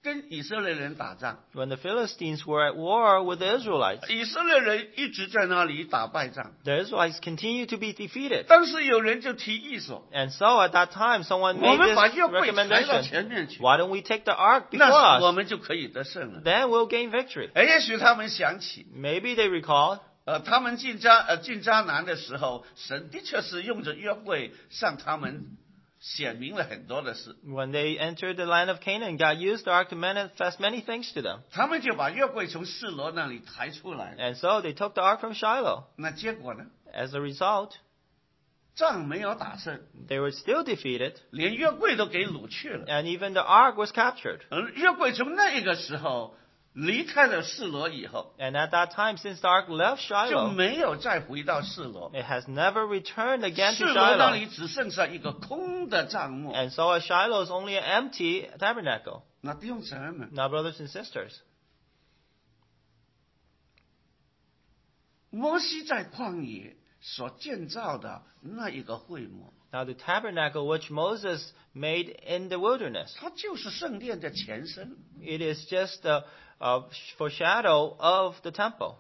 跟以色列人打仗， When the Philistines were at war with the Israelites, 以色列人一直在那里打败仗， the Israelites continued to be defeated. 当时有人就提议说， And so at that time, someone 我 made 们把 this 约柜抬到 recommendation. 前面去， Why don't we take the ark before 那时我 us? 们就可以得胜了。 Then we'll gain victory. 哎，也许他们想起， Maybe they recall 呃，他们进迦呃进迦南的时候，神的确是用着约柜向他们显明了很多的事， when they entered the land of Canaan, God used the ark to manifest many things to them. 他们就把约柜从示罗那里抬出来， And so they took the ark from Shiloh. 那结果呢？ As a result, 仗没有打胜， they were still defeated, 连约柜都给掳去了。 and even the ark was captured. 而约柜从那个时候离开了示罗以后， And at that time, since the ark left 就 Shiloh, 没有再回到示罗。 it has never returned again 示 to 罗那 Shiloh. 里只剩下一个空的帐幕。 And so at Shiloh is only an empty tabernacle. 那弟兄姊妹们， Now, brothers and sisters, 摩西在旷野所建造的那一个会幕， now the tabernacle which Moses made in the wilderness, 它就是圣殿的前身。 it is just a, a foreshadow of the temple.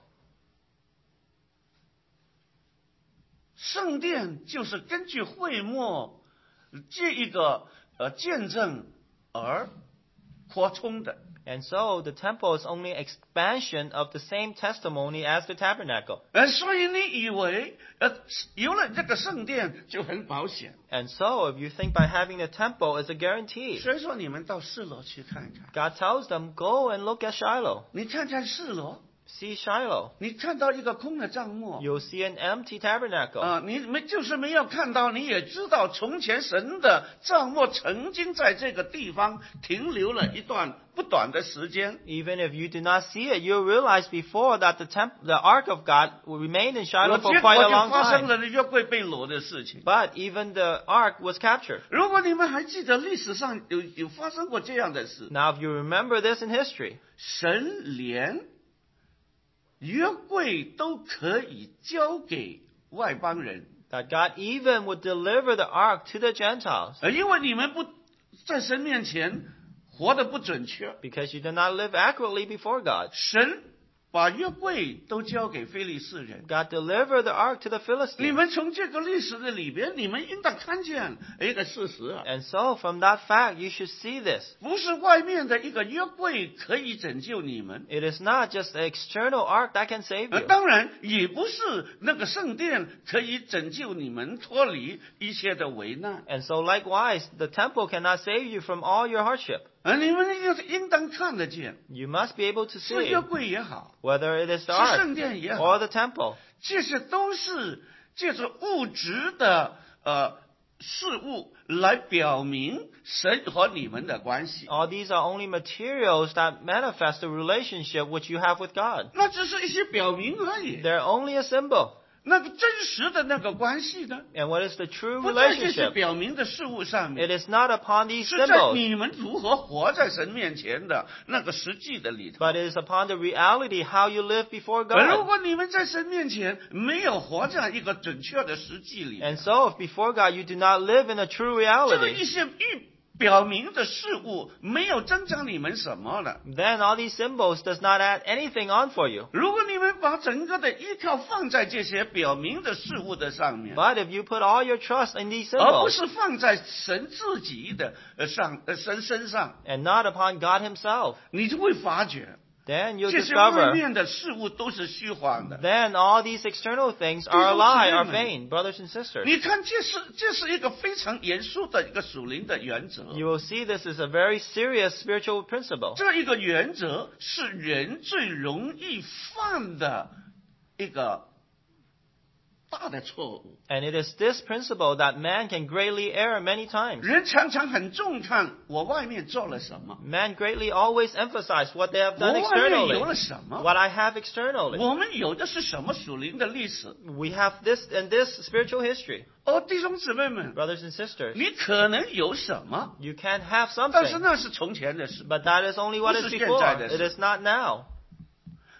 圣殿就是根据会幕这一个呃见证而扩充的。 And so the temple is only expansion of the same testimony as the tabernacle. 呃，所以你以为呃有了这个圣殿就很保险？ And so if you think by having the temple is a guarantee, 所以说你们到示罗去看看， God tells them, go and look at Shiloh. 你看看示罗， See Shiloh. 你看到一个空的帐幕。 You'll see an empty tabernacle. 啊，你没就是没有看到，你也知道，从前神的帐幕曾经在这个地方停留了一段不短的时间。 Even if you do not see it, you'll realize before that the temp- the ark of God will remain in Shiloh 结 for 果 quite a 就 long 发生 time. 了约柜被掳的事情。 But even the ark was captured. 如果你们还记得历史上有有发生过这样的事， Now, if you remember this in history, 神连约柜都可以交给外邦人， that God even would deliver the ark to the Gentiles 呃，因为你们不在神面前活得不准确， because you do not live accurately before God. 神把约柜都交给非利士人。 God delivered the ark to the 你 Philistines. 们从这个历史的里边，你们应当看见一个事实啊， And so, from that fact, you should see this. 不是外面的一个约柜可以拯救你们， It is not just the external ark that can save 呃， you. 当然也不是那个圣殿可以拯救你们脱离一切的危难， And so, likewise, the temple cannot save you from all your hardship. 而你们应应当看得见， You must be able to 是 see 约柜也好， whether it is the 是圣 ark 殿也 or 好， the temple. 这些都是借着物质的呃事物来表明神和你们的关系。 All these are only materials that manifest the relationship which you have with God. 那只是一些表明而已。 They're only a symbol. 那个真实的那个关系呢， And what is the true 不在这些 relationship? 表明的事物上 It 面， is not upon these 是在 symbols, 你们如何活在神面前的那个实际的里头。 but it is upon the reality how you live before 而如 God. 果你们在神面前没有活在一个准确的实际里， And so, if before God you do not live in a true 这一 reality, 些预表明的事物没有增加你们什么了。 then all these symbols does not add anything on for you. 如果你们把整个的依靠放在这些表明的事物的上面， But if you put all your trust in these 而不 symbols 是放在神自己的呃上呃神身上， and not upon God Himself, 你就会发觉 then you'll 这些外 discover 面的事物都是虚幻的。 then all these external things are a lie, are vain, brothers and sisters. 你看，这是这是一个非常严肃的一个属灵的原则。 You will see this is a very serious spiritual principle. 这一个原则是人最容易犯的一个大的错误。 And it is this principle that man can greatly err many times. 人常常很重看我外面做了什么， Man greatly always emphasize what they have 我 done 外面 externally, 有了什么， what I have externally. 我们有的是什么属灵的历史。 We have this and this spiritual history. 哦，弟兄姊妹们， Brothers and sisters, 你可能有什么， you can have 但是 something, 那是从前的事。 but that is only what is 不是现 before. 在的事。 It is not now.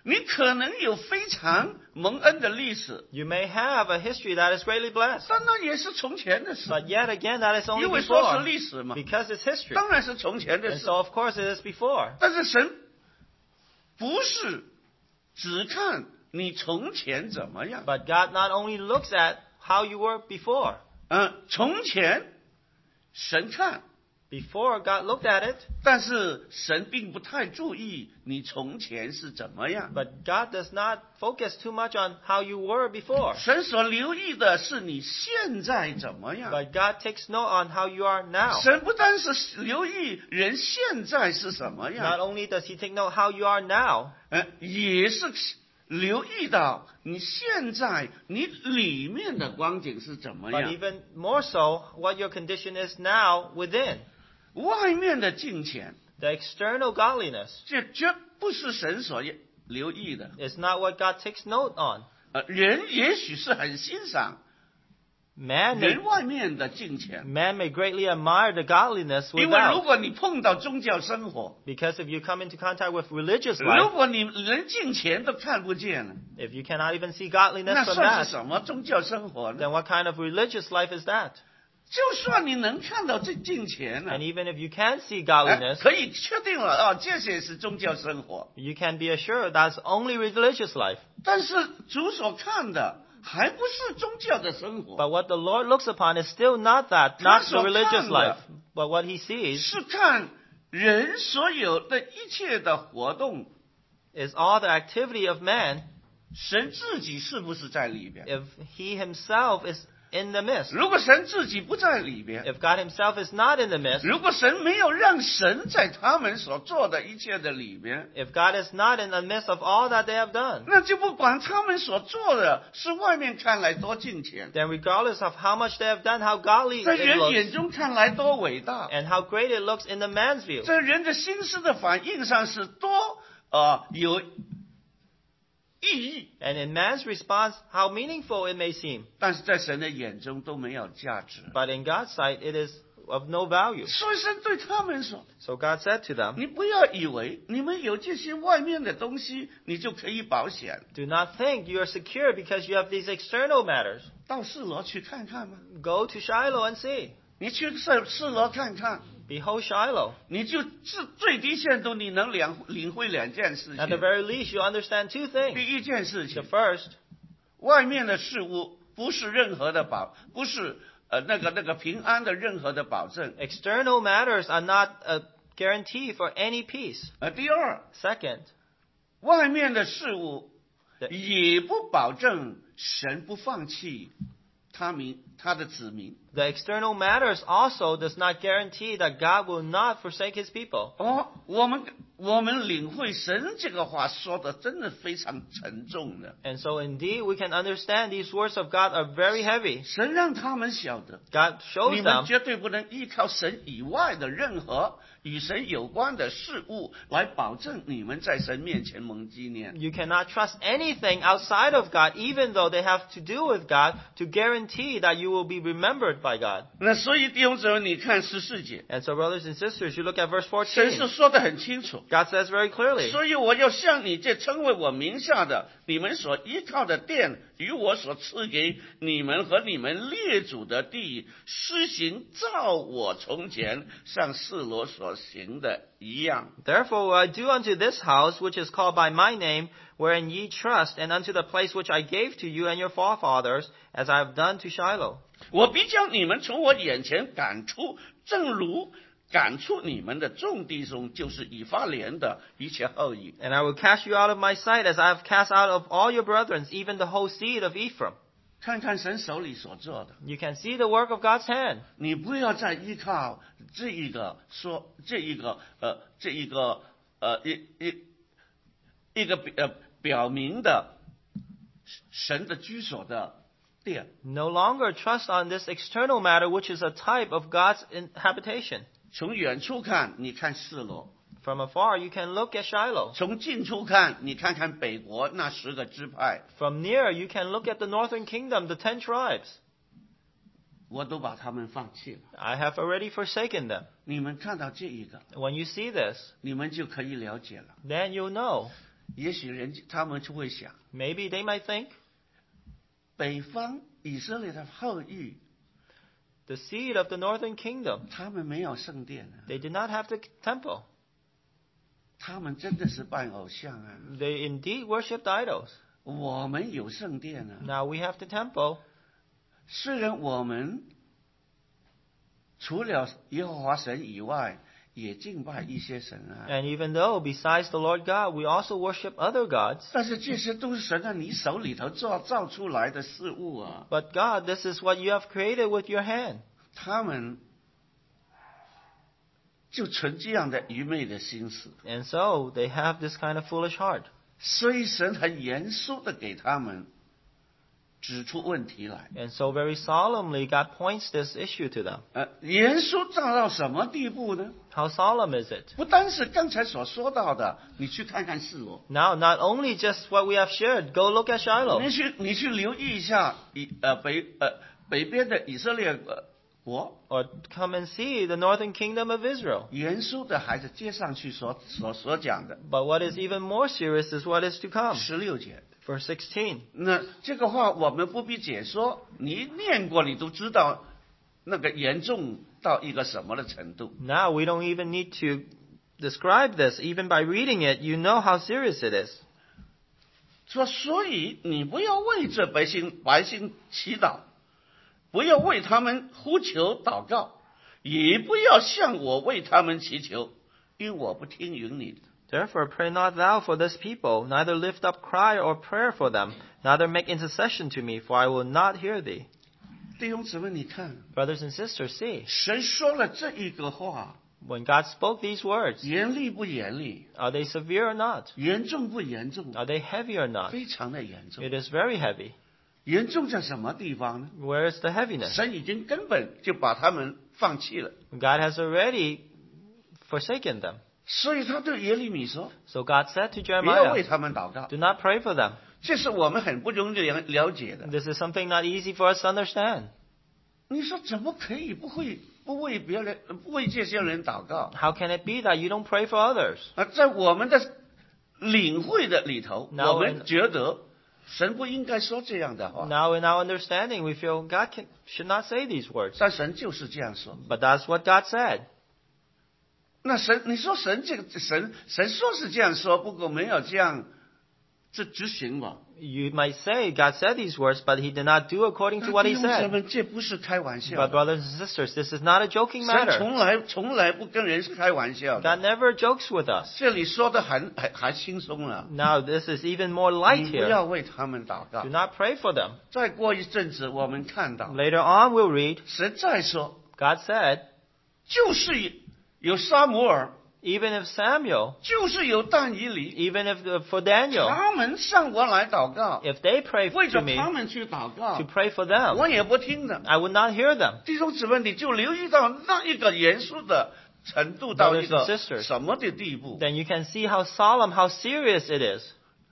你可能有非常蒙恩的历史， You may have a history that is greatly blessed. 但那也是从前的事， But yet again, that is only 因为说是 before. 历史嘛， Because it's history. 当然是从前的 And 事。 so, of course, it is before. 但是神不是只看你从前怎么样， But God not only looks at how you were before. 嗯，从前神看， Before, God looked at it. 但是神并不太注意你从前是怎么样。 But God does not focus too much on how you were before. 神所留意的是你现在怎么样。 But God takes note on how you are now. 神不单是留意人现在是什么 Not 样， only does He take note how you are now, 呃，也是留意到你现在你里面的光景是怎么 but 样。 even more so, what your condition is now within. 外面的金钱， The external godliness 这绝不是神所留意的。 is not what God takes note on. 呃，人也许是很欣赏 Man may, 人外面的金钱， man may greatly admire the godliness 因为如 without. 果你碰到宗教生活， Because if you come into contact with religious 如 life, 果你连金钱都看不见了， if you cannot even see godliness 那 from 算 that, 是什么宗教生活呢？ then what kind of religious life is that? 就算你能看到这金钱呢 And，even if you can see 哎 godliness, 可以确定了啊，这些是宗教生活。 you can be assured that's only religious life. 但是主所看的还不是宗教的生活， But what the Lord looks upon is still not that, 他 not 所 the religious 看的 life. But what He sees 是看人所有的一切的活动， is all the activity of man 神自己是不是在里边？ if He Himself is in the midst. 如果神自己不在里边， If God Himself is not in the midst, 如果神没有让神在他们所做的一切的里边， if God is not in the midst of all that they have done, 那就不管他们所做的是外面看来多金钱， then regardless of how much they have done, how godly 在 it 人 looks, 眼中看来多伟大， and how great it looks in the man's view, 在人的心思的反应上是多呃有意义， and in man's response, how meaningful it may seem. 但是在神的眼中都没有价值。 But in God's sight, it is of no value. 所以神对他们说 So God said to them,：“ 你不要以为你们有这些外面的东西，你就可以保险。 Do not think you are secure because you have these external matters. 到示罗去看看嘛， Go to Shiloh and see. 你去示示罗看看， Behold Shiloh. 你就至最低限度你能两领会两件事 At the 情。 very least, you understand two things. 第一件事 The 情， first, 外面的事物不是任何的保，不是呃那个那个平安的任何的保证。 external matters are not a guarantee for any peace. 呃，第二， Second, 外面的事物 the, 也不保证神不放弃他民他的子民。 the external matters also does not guarantee that God will not forsake His people. 哦，我们我们领会神这个话说的真的非常沉重的。 And so indeed, we can understand these words of God are very heavy. 神让他们晓得， God shows 你们 them 绝对不能依靠神以外的任何与神有关的事物来保证你们在神面前蒙纪念。 you cannot trust anything outside of God, even though they have to do with God, to guarantee that you will be remembered by God. 那所以弟兄姊妹，你看十四节， And so, brothers and sisters, you look at verse 神 fourteen. 是说的很清楚。 God says very clearly, 所以我要向你这称为我名下的你们所依靠的殿，与我所赐给你们和你们列祖的地，施行照我从前向示罗所行的一样。 Therefore will I do unto this house, which is called by my name, wherein ye trust, and unto the place which I gave to you and your forefathers, as I have done to Shiloh. 我必将你们从我眼前赶出，正如赶出你们的众弟兄，就是以法莲的一切后裔。 And I will cast you out of my sight, as I have cast out of all your brethren, even the whole seed of Ephraim. 看看神手里所做的， You can see the work of God's hand. 你不要再依靠这一个说这一个呃这一个呃一一一个表呃表明的神的居所的殿。 No longer trust on this external matter, which is a type of God's in- habitation. 从远处看，你看示罗； From afar, you can look at Shiloh. 从近处看，你看看北国那十个支派， From near, you can look at the northern kingdom, the ten tribes. 我都把他们放弃了。 I have already forsaken them. 你们看到这一个， When you see this, 你们就可以了解了。 then you'll know. 也许人他们就会想， Maybe they might think 北方以色列的后裔， the seed of the northern kingdom, 他们没有圣殿啊， they did not have the temple. 他们真的是拜偶像啊。 They indeed worshipped idols. 我们有圣殿啊， Now we have the temple. 虽然我们除了耶和华神以外，也敬拜一些神啊， And even though besides the Lord God, we also worship other gods. 但是这些都是神啊你手里头造造出来的事物啊， But God, this is what you have created with your hand. 他们就存这样的愚昧的心思， And so they have this kind of foolish heart. 所以神很严肃的给他们指出问题来。 And so very solemnly, God points this issue to them. 呃，严肃到到什么地步呢？ How solemn is it? 不单是刚才所说到的，你去看看示罗， Now, not only just what we have shared, go look at 你 Shiloh. 去你去留意一下以呃北呃北边的以色列呃国， Or come and see the northern kingdom of Israel. 严肃的还是接上去所所所讲的 But what is even more serious is what is to come. 十六节。 Verse sixteen. 那这个话我们不必解说，你念过你都知道那个严重到一个什么的程度。 Now, we don't even need to describe this. Even by reading it, you know how serious it is. 说，所以你不要为这百姓百姓祈祷，不要为他们呼求祷告，也不要向我为他们祈求，因为我不听允你的。 Therefore, pray not thou for this people, neither lift up cry or prayer for them, neither make intercession to me, for I will not hear thee. 弟兄姊妹，你看， Brothers and sisters, see, 神说了这一个话， when God spoke these words, 严厉不严厉？ are they severe or not? 严重不严重？ Are they heavy or not? 非常的严重。 It is very heavy. 严重在什么地方呢？ Where is the heaviness? 神已经根本就把他们放弃了， God has already forsaken them. 所以他对耶利米说 So God said to：“ 不要为 Jeremiah, 他们祷告。 do not pray for them. ” 这是我们很不容易了了解的。 This is something not easy for us to understand. 你说怎么可以不会不为别人不为这些人祷告 How can it be that you don't pray for others? 啊？在我们的领会的里头， Now 我们觉得神不应该说这样的话， Now, in our understanding, we feel God can, should not say these words. 但神就是这样说。 But that's what God said. 那神，你说神这个神神说是这样说，不过没有这样这执行嘛？ You might say God said these words, but He did not do according to what He 弟兄姊 said. 妹，这不是开玩笑 But 的。 brothers and sisters, this is not a joking 神 matter. 从来从来不跟人开玩笑的。 God never jokes with us. 这里说的还还还轻松了。 Now, this is even more light 你不 here. 要为他们祷告 Do。not pray for them. 再过一阵子，我们看到 Later on, we'll read, 神再说， God said, 就是有撒母耳， even if Samuel, 就是有但以理， even if the, for Daniel, 他们向我来祷告， if they pray 为 to 着 me 他们去祷告 to，pray for them, 我也不听的。 I would not hear them. 弟兄姊妹，你就留意到那一个严肃的程度到一 Brothers and 个 sisters 什么的地步， Then you can see how solemn, how serious it is.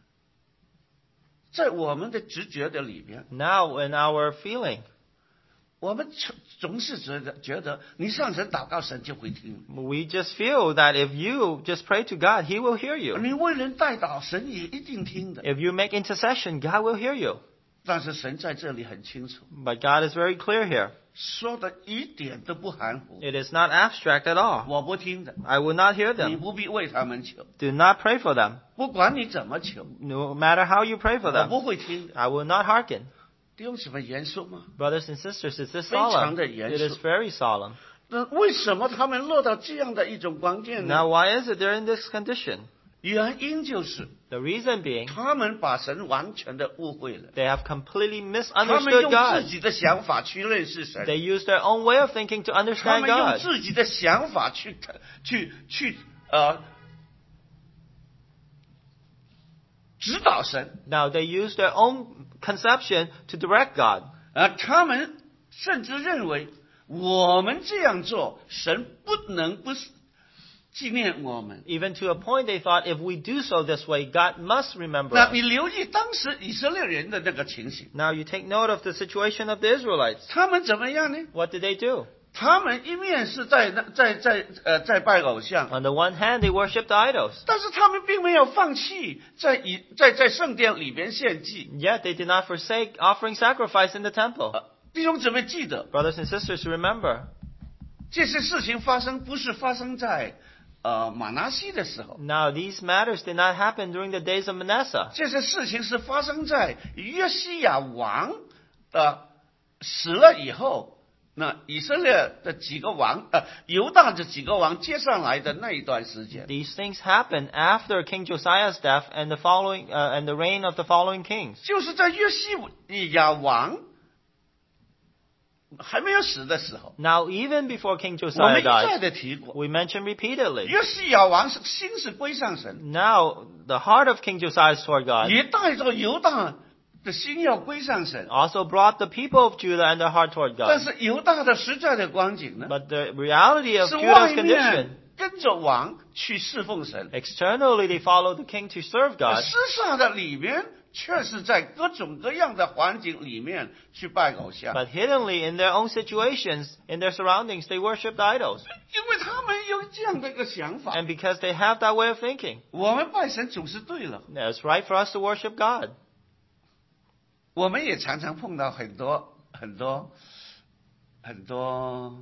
在我们的直觉的里边， Now, in our feeling, 我们总总是觉得觉得你向神祷告，神就会听； we just feel that if you just pray to God, He will hear you. 你为人代祷，神也一定听的。 If you make intercession, God will hear you. 但是神在这里很清楚， But God is very clear here. 说的一点都不含糊。 It is not abstract at all. 我不听的， I will not hear 你 them. 不必为他们求， Do not pray for them. 不管你怎么求， No matter how you pray for 我 them, 不会听的。 I will not hearken. 弟兄姊妹，严肃吗？ Brothers and sisters, is this 非常 solemn? 的严肃。 It is very solemn. 那为什么他们落到这样的一种关键呢？ Now, why is it they're in this condition? 原因就是 The reason being, 他们把神完全的误会了， they have completely 他们 misunderstood 用 God. 自己的想法去认识神， They use their own way of thinking to 他 understand 们用 God. 自己的想法去去去呃指导神， Now, they use their own conception to direct God. 呃，他们甚至认为我们这样做，神不能不纪念我们。 Even to a point, they thought if we do so this way, God must remember 那 us. 你留意当时以色列人的那个情形， Now, you take note of the situation of the Israelites. 他们怎么样呢？ What did they do? 他们一面是在那在在呃在拜偶像， On the one hand, they worshipped idols. 但是他们并没有放弃在以在在圣殿里边献祭。 Yet they did not forsake offering sacrifice in the temple. 弟兄姊妹记得， Brothers and sisters, remember, 这些事情发生不是发生在呃马拿西的时候， now these matters did not happen during the days of Manasseh. 这些事情是发生在约西亚王呃死了以后，那以色列的几个王呃犹大的几个王接上来的那一段时间。 These things happened after King Josiah's death and the following uh, and the reign of the following kings. 就是在约西亚王还没有死的时候， Now, even before King 我们 Josiah 一再 died, 的提过， we mentioned repeatedly. 约西亚王是心是归向神， Now, the heart of King Josiah is toward God 也带着犹大的心要归向神， also brought the people of Judah and their heart toward 但 God. 是犹大的实在的光景呢， But the reality of 是 Judah's 外 condition, 面跟着王去侍奉神， externally they followed the king to serve God, 私下的里面却是在各种各样的环境里面去拜偶像， but hiddenly in their own situations, in their surroundings, they worshipped idols. 因为他们有这样的一个想法， And because they have that way of thinking, 我们拜神总是对了。 it's right for us to worship God. 我们也常常碰到很多很多很多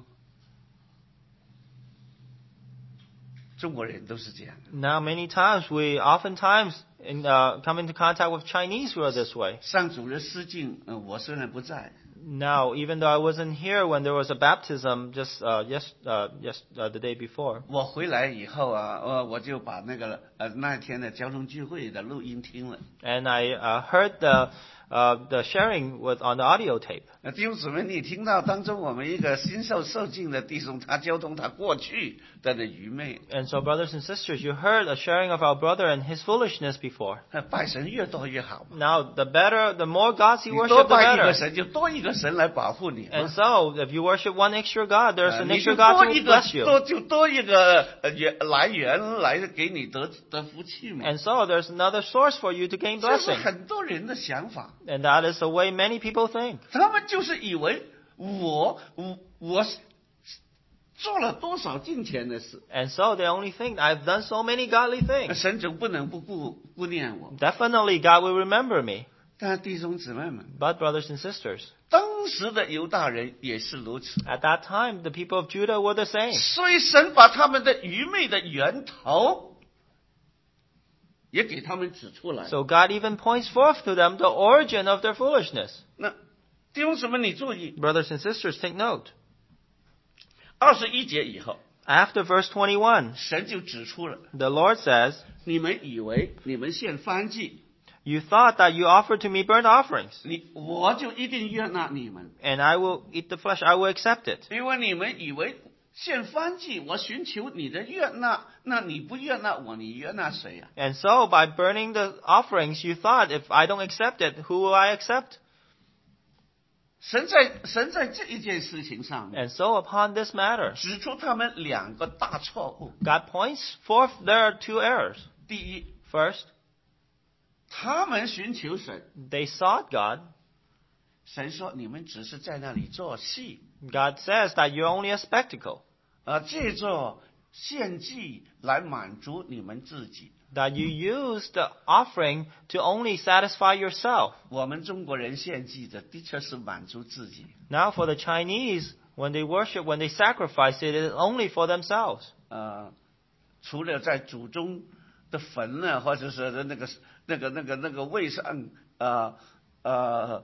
中国人都是这样的。 Now, many times, we oftentimes in, uh, come into contact with Chinese who are this way. 上主日施敬，呃，我虽然不在， Now, even though I wasn't here when there was a baptism just uh, yes, uh, yes, uh, the day before, 我回来以后啊，呃，我就把那个呃那天的交通聚会的录音听了。 and I uh, heard the uh, the sharing with on the audio tape. 那弟兄姊妹，你听到当中我们一个新受受敬的弟兄，他交通他过去的的愚昧， And so, brothers and sisters, you heard a sharing of our brother and his foolishness before. 呃拜神越多越好嘛。 Now, the better, the more gods he 你多 worshipped, the 拜一个 better. 神，就多一个神来保护你嘛。 And so, if you worship one extra god, there's 呃 an 你就 extra god 多 to 一个 bless you. 多就多一个呃源来源来给你得得福气嘛。 And so, there's another source for you to gain 这是 blessing. 很多人的想法， And that is the way many people think. 他们就是以为我我我做了多少敬虔的事， And so, they only think, I've done so many godly things. 神总不能不顾顾念我。 Definitely, God will remember me. 但弟兄姊妹们， But, brothers and sisters, 当时的犹大人也是如此， at that time, the people of Judah were the same. 所以神把他们的愚昧的源头也给他们指出来。 So, God even points forth to them the origin of their foolishness. 那弟兄姊妹，你注意， Brothers and sisters, take note. 二十一节以后， After verse twenty-one, 神就指出了， the Lord says, 你们以为你们献燔祭， You thought that you offered to me burnt offerings, 你我就一定悦纳你们， and I will eat the flesh, I will accept it. 因为你们以为献燔祭，我寻求你的悦纳，那你不悦纳我，你悦纳谁呀、 And so, by burning the offerings, you thought, if I don't accept it, who will I accept? 神在神在这一件事情上面 And so, upon this matter, 指出他们两个大错误。 God points forth there are two errors. 第一， First, 他们寻求神， they sought God. 神说你们只是在那里做戏， God says that you're only a spectacle, 呃，借着献祭来满足你们自己。 that you use the offering to only satisfy yourself. 我们中国人献祭的的确是满足自己， Now, for the Chinese, when they worship, when they sacrifice, it is only for themselves. 呃，除了在祖宗的坟呢，或者是那个那个那个那个位上呃呃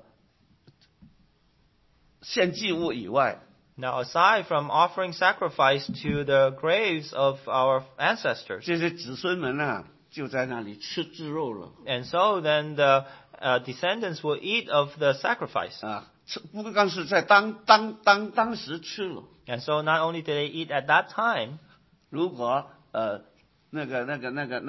献祭物以外， Now, aside from offering sacrifice to the graves of our ancestors, 这些子孙们啊，就在那里吃自肉了 and so then the uh, descendants will eat of the sacrifice. 啊，吃不光是在当当当当时吃了， And so not only did they eat at that time, 如果呃那个那个那个那个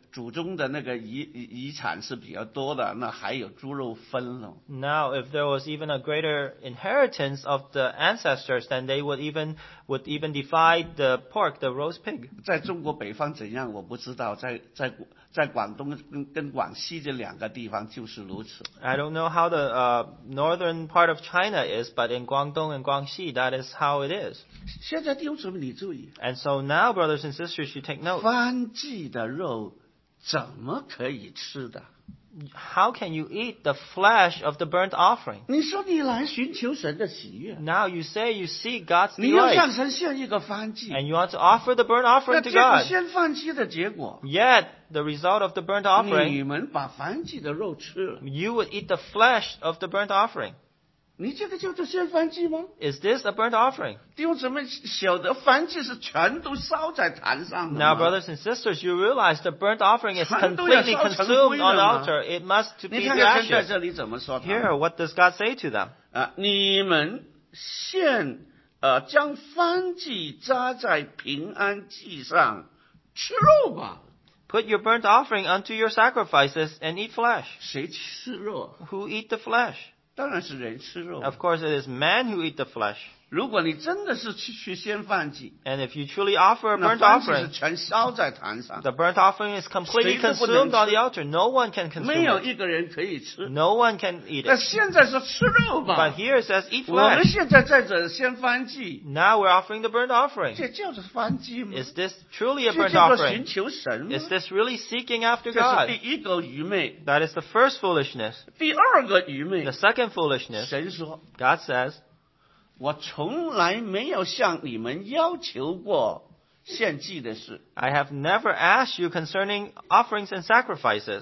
祖宗的那个遗遗遗产是比较多的，那还有猪肉分了。 Now, if there was even a greater inheritance of the ancestors, then they would even would even divide the pork, the roast pig. 在中国北方怎样我不知道，在在在广东跟跟广西这两个地方就是如此。 I don't know how the uh, northern part of China is, but in Guangdong and Guangxi, that is how it is. 现在弟兄姊妹你注意， And so now, brothers and sisters, you take note. 燔祭的肉怎么可以吃的？ How can you eat the flesh of the burnt offering? 你说你来寻求神的喜悦， Now you say you seek God's 你要向 delight, 神献一个燔祭， and you want to offer the burnt 那 offering 这 to 个 God. 献燔祭的结果， Yet, the result of the burnt 你 offering, 们把燔祭的肉吃了， you would eat the flesh of the burnt offering. 你这个叫做献燔祭吗？ Is this a burnt offering? 弟兄姊妹晓得燔祭是全都烧在坛上的 Now, 吗？ brothers and sisters, you realize the burnt offering is 全都要 completely 烧成 consumed 灰 on 的 the 吗？ altar. It must to 你 be 看 the 看神在 ashes. 这里怎么说他 Here, what does God say to them? 啊，你们献呃将燔祭扎在平安祭上，吃肉吧。 Put your burnt offering unto your sacrifices and eat flesh. 谁吃肉？ Who eat the flesh? 当然是人吃肉。 Of course, it is men who eat the flesh. 如果你真的是去去献燔祭， And if you truly offer a 那 burnt 燔祭是 offering, 全烧在坛上， the burnt offering is completely 谁都不能 consumed on 吃。 the altar. No one can 没 consume 有 it. 一个人可以吃。 No one can eat 那 it. 现在是吃肉 But 吧？ here it says eat 我们 flesh. 现在在这献燔祭， Now we're offering the burnt offering. 这叫做燔祭吗？ Is this truly a 这 burnt 叫做寻 offering? 求神吗？ Is this really seeking after 这是 God? 第一个愚昧。 That is the first foolishness. 第二个愚昧 The，second foolishness, 神说 God says, 我从来没有向你们要求过献祭的事。 I have never asked you concerning offerings and sacrifices.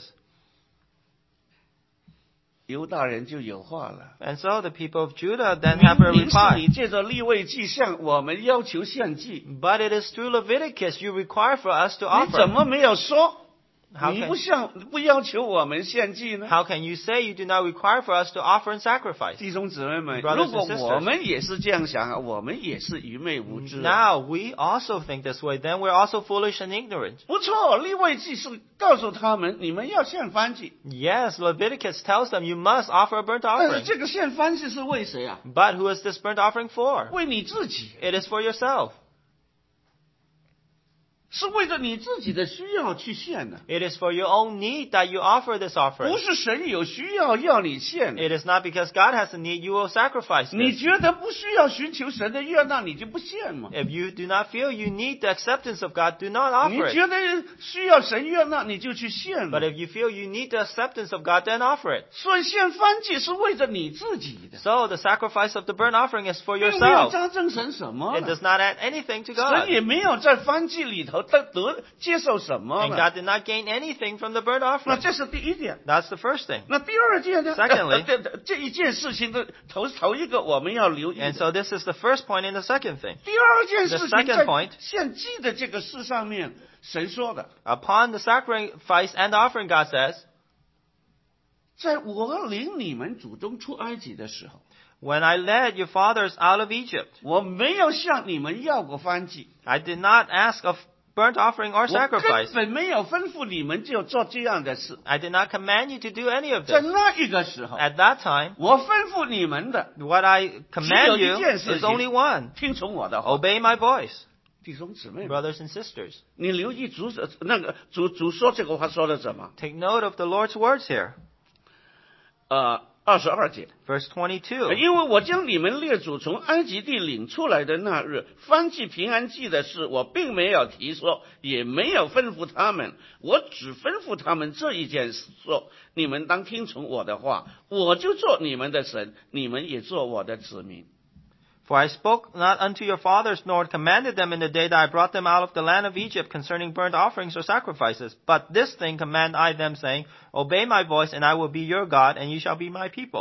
犹大人就有话了。 And so the people of Judah then have a 明明是 reply. 你借着立位记向我们要求献祭， But it is through Leviticus you require for us to 你怎 offer. 么没有说？ How 你 can- 不向不要求我们献祭呢？ How can you say you do not require for us to offer and sacrifice? 弟兄姊妹们， Brothers 如果 and sisters 我们也是这样想啊，我们也是愚昧无知。 Now we also think this way. Then we're also foolish and ignorant. 不错，立位记是告诉他们，你们要献燔祭。 Yes, Leviticus tells them you must offer a burnt 但是 offering. 这个献燔祭是为谁啊？ But who is this burnt offering for? 为你自己， It is for yourself. 是为着你自己的需要去献的， It is for your own need that you offer this 不 offering. 是神有需要要你献的。 It is not because God has a need you will sacrifice 你 this. 觉得不需要寻求神的悦纳，你就不献嘛？ If you do not feel you need the acceptance of God, do not 你 offer it. 觉得需要神悦纳，你就去献嘛 But？if you feel you need the acceptance of God, then offer it. 所以献燔祭是为着你自己的， So the sacrifice of the burnt offering is for 并没有 yourself. 加增神什么 It 了 does not add anything to 神 God. 也没有在燔祭里头得得接受什么 And 了。 God did not gain anything from the burnt 那 offering. 这是第一点。 That's the first thing. 那第二件呢？ Secondly- 这这这一件事情的头头一个我们要留意的。 And so this is the first point in the second thing. 第二件事 The 情 second 在 point- 献祭的这个事上面，神说的， Upon the sacrifice and the offering, God says, 在我领你们祖宗出埃及的时候， When I led your fathers out of Egypt, 我没有向你们要过燔祭， I did not ask of burnt offering or 我根 sacrifice. 本没有吩咐你们就做这样的事。 I did not command you to do any of 在 this. 那一个时候， At that time, 我吩咐你们的， what I command you 只有一件事情。 is only one. 听从我的话。 Obey my voice, 弟兄姊妹们， brothers and sisters. 你留意主那个主主说这个话说的怎么？ Take note of the Lord's words here. 呃，二十二节。 Verse twenty-two. 因为我将你们列祖从埃及地领出来的那日，燔祭平安祭的事，我并没有提说，也没有吩咐他们，我只吩咐他们这一件事，说你们当听从我的话，我就做你们的神，你们也做我的子民。 For I spoke not unto your fathers, nor commanded them in the day that I brought them out of the land of Egypt concerning burnt offerings or sacrifices. But this thing command I them, saying, Obey my voice, and I will be your God, and ye shall be my people.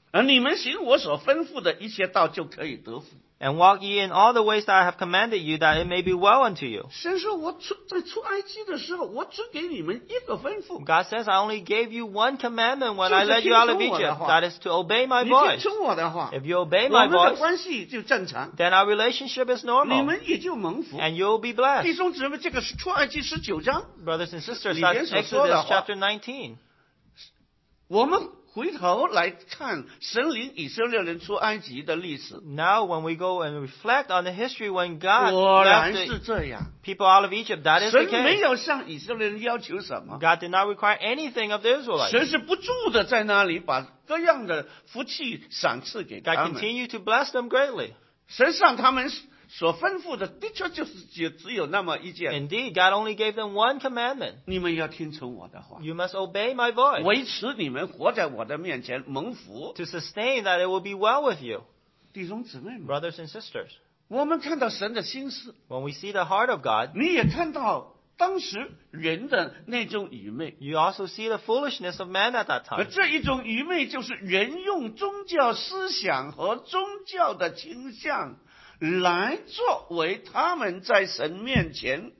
而你们行我所吩咐的一切道，就可以得福。 And walk ye in all the ways that I have commanded you, that it may be well unto you. 神说，我出在出埃及的时候，我只给你们一个吩咐， God says, I only gave you one commandment when 就 I 是 led 听 you out of 从我的 Egypt. 话。 That is to obey my 你听 voice. 从我的话， If you obey 我 my 们的 voice, 关系就正常， then our relationship is 你 normal. 们也就蒙福。 And you'll be 弟 blessed. 兄姊妹，这个是出埃及十九章， Brothers and sisters, 里边 that's 所说的 Exodus 话。 chapter nineteen. 我们回头来看神领以色列人出埃及的历史， Now, when we go and reflect on the history when God 果 left 然 the 是这样。 people out of Egypt, that is the 神没 case. 有向以色列人要求什么， God did not require anything of the Israelites. 神是不住的在那里把各样的福气赏赐给 God 他们。 continued to bless them greatly. 神向他们所吩咐的，的确就是只只有那么一件， Indeed, God only gave them one commandment. 你们要听从我的话， You must obey my voice 维持你们活在我的面前蒙福。 to sustain that it will be well with you. 弟兄姊妹们， Brothers and sisters, 我们看到神的心思， when we see the heart of God, 你也看到当时人的那种愚昧。 you also see the foolishness of man at that 而 time. 这一种愚昧，就是人用宗教思想和宗教的倾向来作为他们在神面前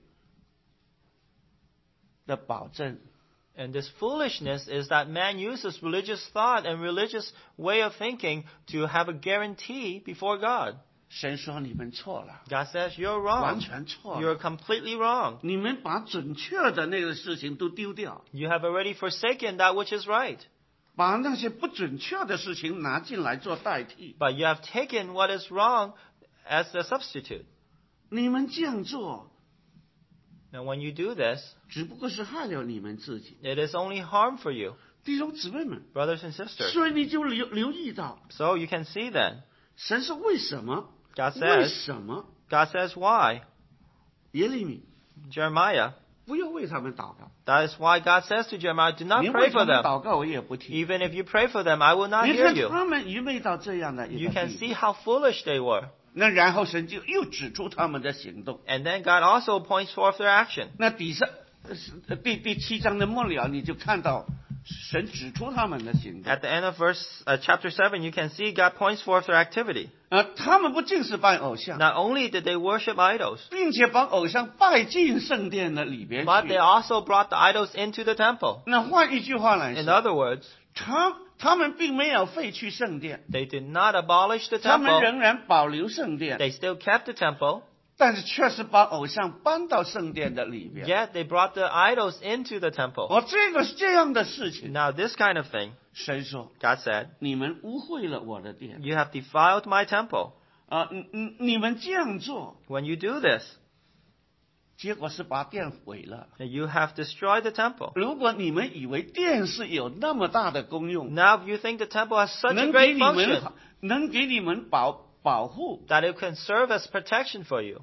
的保证。 And this foolishness is that man uses religious thought and religious way of thinking to have a guarantee before God. 神说你们错了， God says, you're 完 wrong. 全错 You're 了， completely wrong. 你们把准确的那个事情都丢掉， You have already forsaken that which is right. 把那些不准确的事情拿进来做代替。 But you have taken what is wrong as the substitute. 你们这样做， Now, when you do this, 只不过是害了你们自己。 it is only harm for you, 弟兄姊妹们， brothers and sisters. 所以你就留留意到， So you can see then, 神是为什么？ God 为 says, 什么？ God says why? 耶利米 Jeremiah. 不要为他们祷告， That is why God says to Jeremiah, do not 你 pray 为 for 他们 them. 祷告，我也不听。 Even if you pray for them, I will not 你 hear 看 you. 他们愚昧到这样的一 You 个 can 地 see 步， how foolish they were. 那然后神就又指出他们的行动。 And then God also points forth their action. 那底下呃第第七章的末了，你就看到神指出他们的行动。 At the end of verse uh, chapter seven, you can see God points forth their activity. 呃，他们不仅是拜偶像， Not only did they worship idols, 并且把偶像拜进圣殿的里边 but they 去。 also brought the idols into the temple. 那换一句话来 In 说， other words, 他他们并没有废去圣殿， they did not abolish the 他们 temple. 仍然保留圣殿， They still kept the temple, 但是确实把偶像搬到圣殿的里边。 yet they brought the idols into the temple. 我这个是这样的事情， Now, this kind of thing, 神说 God said, 你们污秽了我的殿 you have defiled my temple. 啊！你你你们这样做， When you do this, 结果是把殿毁了。 you have destroyed the temple. 如果你们以为殿是有那么大的功用， Now, if you think the temple has such a 能给 great 你们 function 能给你们保保护， that it can serve as protection for you,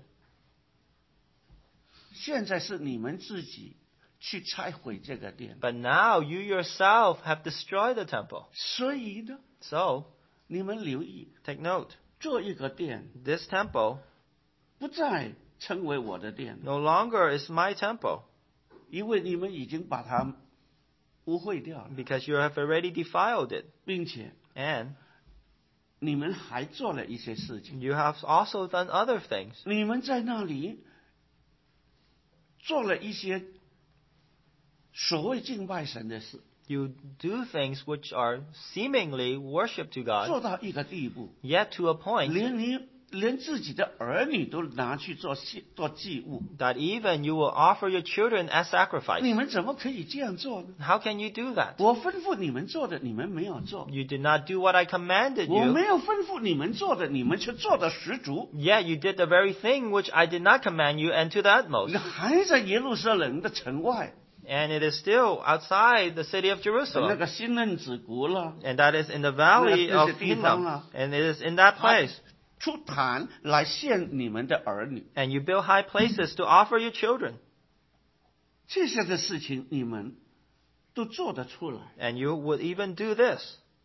现在是你们自己去拆毁这个殿。 but now you yourself have destroyed the temple. 所以呢， So, 你们留意， take note, 做一个殿 this temple 不再称为我的殿， no longer is my temple, 因为你们已经把它污秽掉了， because you have already defiled it. 并且 And 你们还做了一些事情。 you have also done other things. 你们在那里做了一些所谓敬拜神的事， You do things which are seemingly worship to God, 做到一个地步， yet to a point 连你连自己的儿女都拿去做祭做祭物， that even you will offer your children as sacrifice. 你们怎么可以这样做呢？ How can you do that? 我吩咐你们做的，你们没有做； You did not do what I commanded 我 you, 没有吩咐你们做的，你们却做的十足。 yet you did the very thing which I did not command you, and to the 你 utmost. 还在耶路撒冷的城外， And it is still outside the city of 那 Jerusalem. 个新嫩子谷了， And that is in the valley 那- of 那些地方 Hinnom. 啊。 And it is in that place. 出坛来献你们的儿女。 And you build high places to offer your children. 这些的事情你们都做得出来。 And you would even do this.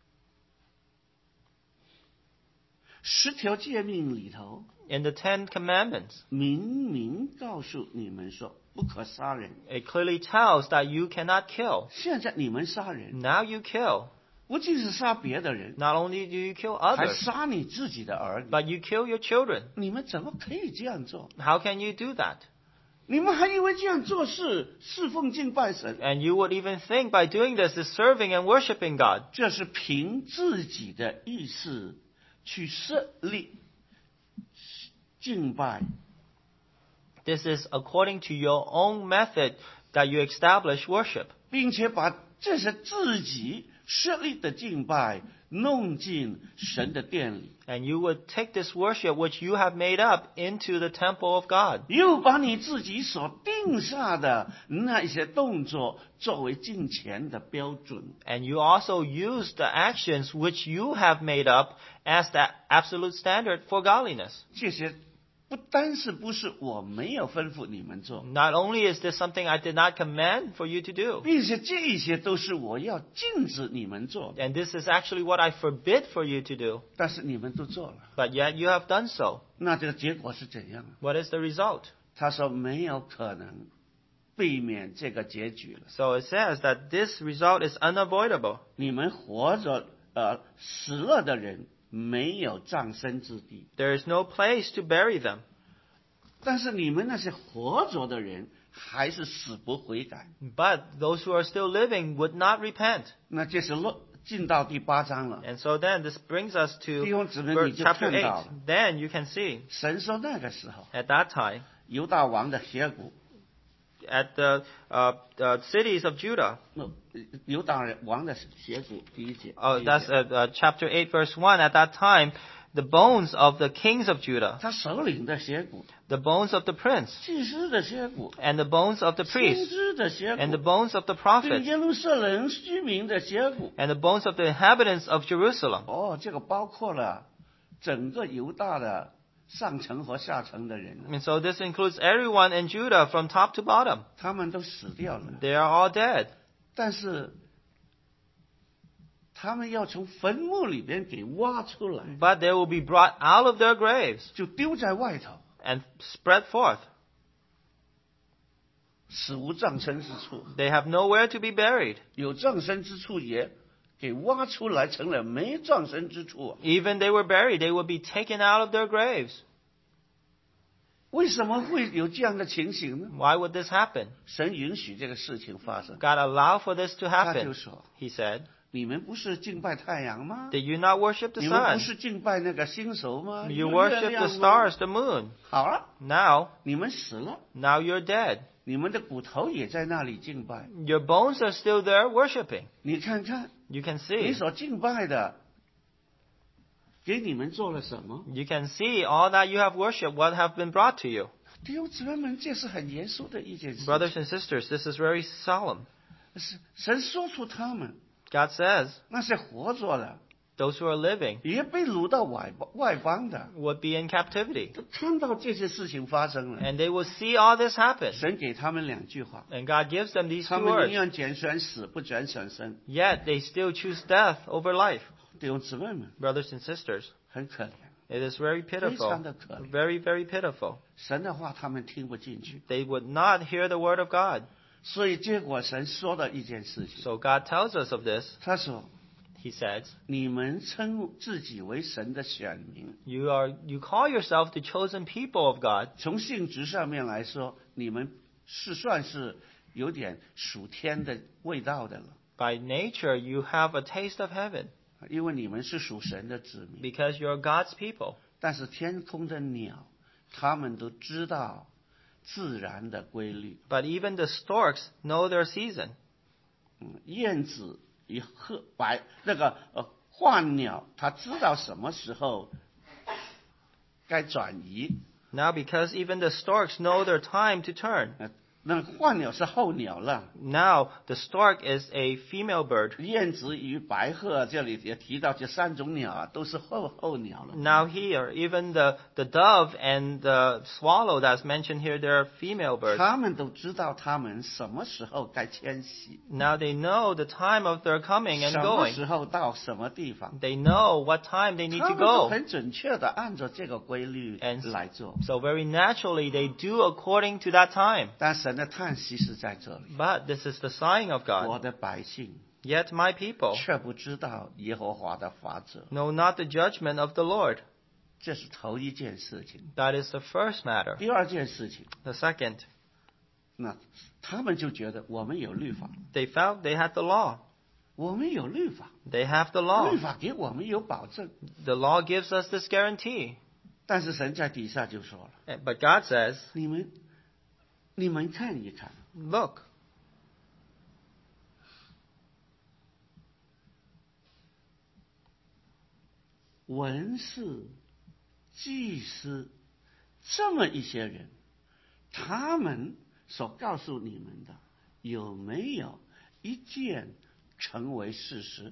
十条诫命里头 In the Ten Commandments, 明明告诉你们说不可杀人。 it clearly tells that you cannot kill. 现在你们杀人， Now you kill. 不仅是杀别的人， Not only do you kill 还 others, 杀你自己的儿女。 but you kill your children. 你们怎么可以这样做？ How can you do that? 你们还以为这样做是侍奉敬拜神？ And you would even think by doing this is serving and worshiping God. 这是凭自己的意识去设立敬拜， This is according to your own method that you establish worship. 并且把这些自己设立的敬拜弄进神的殿里， And you would take this worship which you have made up into the temple of God. 又把你自己所定下的那些动作作为敬虔的标准。 And you also use the actions which you have made up as the absolute standard for godliness. 这些不单是不是我没有吩咐你们做， Not only is this something I did not command for you to do, 并且这些都是我要禁止你们做的， and this is actually what I forbid for you to do, 但是你们都做了， but yet you have done so. 那这个结果是怎样？ What is the result? 他说没有可能避免这个结局了。 So it says that this result is unavoidable. 你们活着呃死了的人没有葬身之地， There is no place to bury them. 但是你们那些活着的人还是死不悔改。 But those who are still living would not repent. 那这是落进到第八章了。 And so then this brings us 弟 to 兄姊妹， verse 你就 chapter 看到 eight. 了， Then you can see 神说那个时候， at that time, 犹大王的斜谷， at the uh, uh, cities of Judah. 那犹大王的斜谷，第一节。 Oh, 第一节 that's uh, uh, chapter eight, verse one. At that time, the bones of the kings of Judah, 他首领的斜谷， the bones of the prince, 祭司的斜谷， and the bones of the 先 priests, 知的斜 and the 谷， bones of the 对 prophets, 耶路撒冷居民的斜谷。 and the bones of the inhabitants of Jerusalem. 哦，这个包括了整个犹大的上层和下层的人， And so this includes everyone in Judah from top to bottom. 他们都死掉了。 They are all dead. 但是他们要从坟墓里边给挖出来， But they will be brought out of their graves 就丢在外头， and spread forth. 死无葬身之处。 They have nowhere to be buried. 有葬身之处也给挖出来，成了没葬身之处。 Even they were buried, they would be taken out of their graves. 为什么会有这样的情形呢？ Why would this happen? 神允许这个事情发生。 God allowed for this to 他就 happen. 说 He said, 你们不是敬拜太阳吗？ did you not worship the 你们不 sun? 是敬拜那个星宿吗？ You 月 worship 亮 the 吗 stars, the moon. 好了， Now, 你们死了， now you're dead. 你们的骨头也在那里敬拜。 Your bones are still there worshiping. 你看看， You can 你 see. 所敬拜的，给你们做了什么？ You can see all that you have worshipped, what have been brought to you. 弟兄姊妹们，这是很严肃的一件事。 Brothers and sisters, this is very solemn. 是神说出他们 God says, 那些活着的， those who are living 也被掳到外外邦的， would be in captivity. 都看到这些事情发生了。 And they will see all this happen. 神给他们两句话， And God gives them these 他 two 们宁 words. 愿拣选死，不拣选生。 Yet they still choose death over life. 弟兄姊妹们， Brothers and sisters, 很可怜， it is very 非 pitiful. 常的可怜。 Very, very pitiful. 神的话他们听不进去， They would not hear the word of God. 所以结果神说的一件事情， So God tells us of this. 他说 He says, 你们称自己为神的选民， You are you call yourself the chosen people of God. 从性质上面来说，你们是算是有点属天的味道的了， By nature, you have a taste of heaven 因为你们是属神的子民。 because you're God's people. 但是天空的鸟，它们都知道自然的规律。 But even the storks know their season. 嗯，燕子与鹤白那个呃鹳鸟，它知道什么时候该转移。 Now, because even the storks know their time to turn. 呃，那鹳鸟是候鸟了。 Now, the stork is a female bird. 燕子与白鹤这里也提到这三种鸟啊，都是候候鸟了。 Now here, even the, the dove and the swallow that's mentioned here, they're female birds. 他们都知道他们什么时候该迁徙， Now they know the time of their coming and 什么 going. 时候到什么地方， They know what time they need 他 to 们都 go. 很准确的按照这个规律 And 来做。 So very naturally, they do according to that time. 但神的叹息是在这里， But this is the sign of 我 God. 的百姓 Yet my people 却不知道耶和华的法则。 know not the judgment of the Lord. 这是头一件事情。 That is the first matter. 第二件事情， The second, 那他们就觉得我们有律法， they felt they had the law. 我们有律法， They have the law. 律法给我们有保证。 The law gives us this guarantee. 但是神在底下就说了， Eh, But God says, 你们你们看一看， look, 文士、祭司这么一些人，他们所告诉你们的有没有一件成为事实？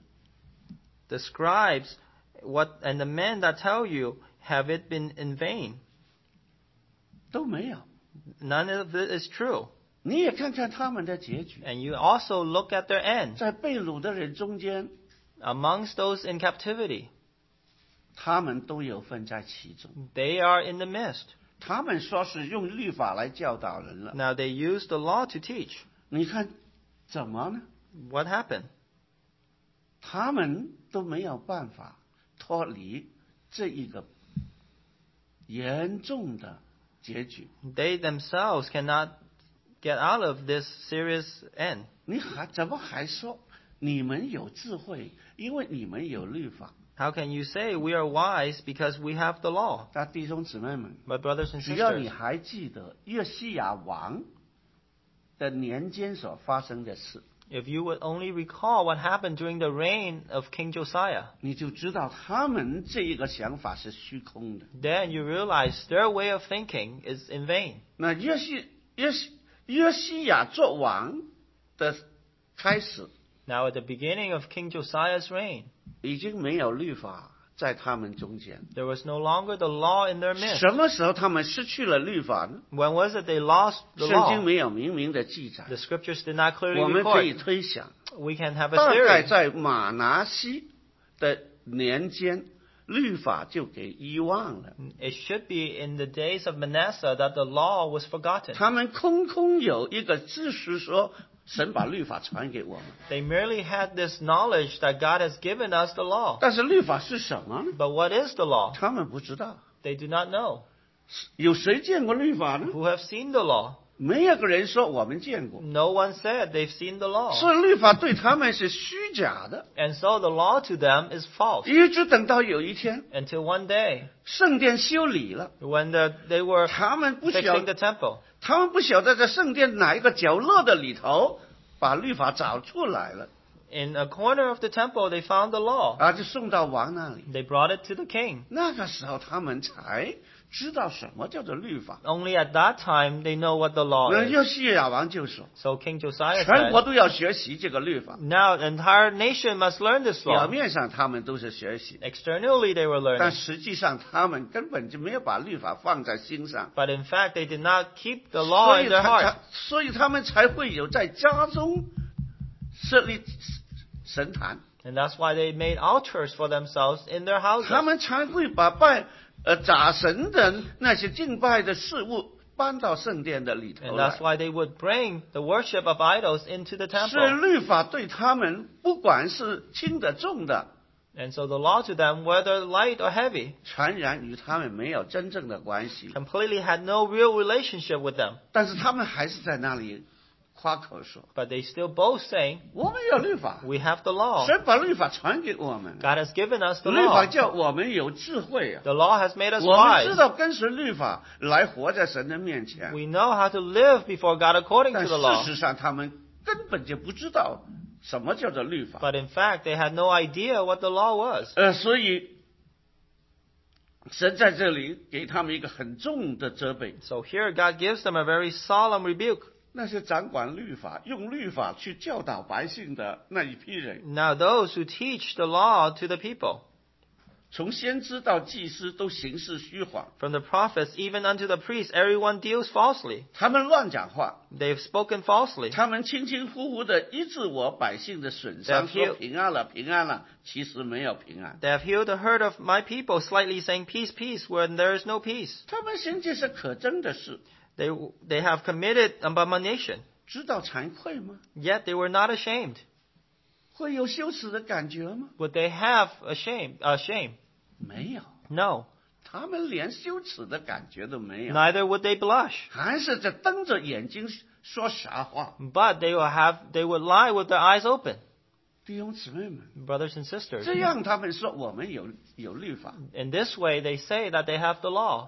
the scribes what and the men that tell you, have it been in vain? 都没有。 None of it is true. 你也看看他们的结局， And you also look at their end. 在被掳的人中间， Amongst those in captivity, 他们都有份在其中。 they are in the midst. 他们说是用律法来教导人了， Now they use the law to teach. 你看怎么呢？ What happened? 他们都没有办法脱离这一个严重的结局。 They themselves cannot get out of this serious end. 你还怎么还说你们有智慧？因为你们有律法。 How can you say we are wise because we have the law? 但弟兄姊妹们， But brothers and 只要你 sisters, 还记得约西亚王的年间所发生的事， if you would only recall what happened during the reign of King Josiah, 你就知道他们这一个想法是虚空的。 then you realize their way of thinking is in vain. 那约西约西约西亚做王的开始， Now at the beginning of King Josiah's reign, 已经没有律法在他们中间。 there was no longer the law in their midst. 什么时候他们失去了律法呢？ When was it they lost the 圣经 law? 没有明明的记载 The，scriptures did not 我 clearly 们可以 record. 推想， We can have a 大概 theory. 在马拿西的年间，律法就给遗忘了。 It should be in the days of Manasseh that the law was forgotten. 他们空空有一个知识说，神把律法传给我们， They merely had this knowledge that God has given us the law. 但是律法是什么呢？ But what is the law? 他们不知道。 They do not know. 有谁见过律法呢？ Who have seen the law? 没有个人说我们见过。 No one said they've seen the law. 所以律法对他们是虚假的。 And so the law to them is false. 一直等到有一天， Until one day, 圣殿修理了， when the, they were 他们不晓 fixing the temple, 他们不晓得在圣殿哪一个角落的里头把律法找出来了， in a corner of the temple, they found the law. 啊，就送到王那里。 They brought it to the king. 那个时候他们才知道什么叫做律法。 Only at that time they know what the law 那 is. 约西亚王就说， So King Josiah 全国 said, 都要学习这个律法。 now the entire nation must learn this 表 law. 面上他们都是学习， Externally they were 但 learning. 实际上他们根本就没有把律法放在心上。 But in fact, they did not keep the 所 law 以 in their 他 heart. 才所以他们才会有在家中设立神坛， And that's why they made altars for themselves in their 他 houses. 们才会把拜呃假神的那些敬拜的事物搬到圣殿的里头 And 来 that's。why they would bring the worship of idols into the 是 temple. 律法对他们，不管是轻的重的， And so the law to them, whether light or heavy, 全然与他们没有真正的关系。 completely had no real relationship with them. 但是他们还是在那里夸口说 But they still boast saying, 我们有律法， we have the law. 神把律法传给我们， God has given us the 律法 law. 叫我们有智慧啊。 The law has made us 我们知 wise. 道跟随律法来活在神的面前， We know how to live before God according 但 to the law. 事实上他们根本就不知道什么叫做律法。 But in fact, they had no idea what the law was. 呃，所以神在这里给他们一个很重的责备。 So here God gives them a very solemn rebuke. 那些掌管律法、用律法去教导百姓的那一批人， Now those who teach the law to the people, 从先知到祭司都行事虚谎， from the prophets even unto the priests, everyone deals falsely. 他们乱讲话， They've spoken falsely. 他们轻轻呼呼的医治我百姓的损伤， They have 说平安了，平安了，其实没有平安。 They have healed the hurt of my people, slightly saying peace, peace, when there is no peace. 他们行这是可憎的事， They, they have committed abomination, 知道惭愧吗？ yet they were not ashamed. 会有羞耻的感觉吗？ would they have a shame? A shame? 没有， No. 他们连羞耻的感觉都没有， Neither would they blush. 还是在瞪着眼睛说傻话。 But they will have, they would lie with their eyes open. 弟兄姊妹们， Brothers and sisters. 这样他们说我们有有律法， In this way, they say that they have the law.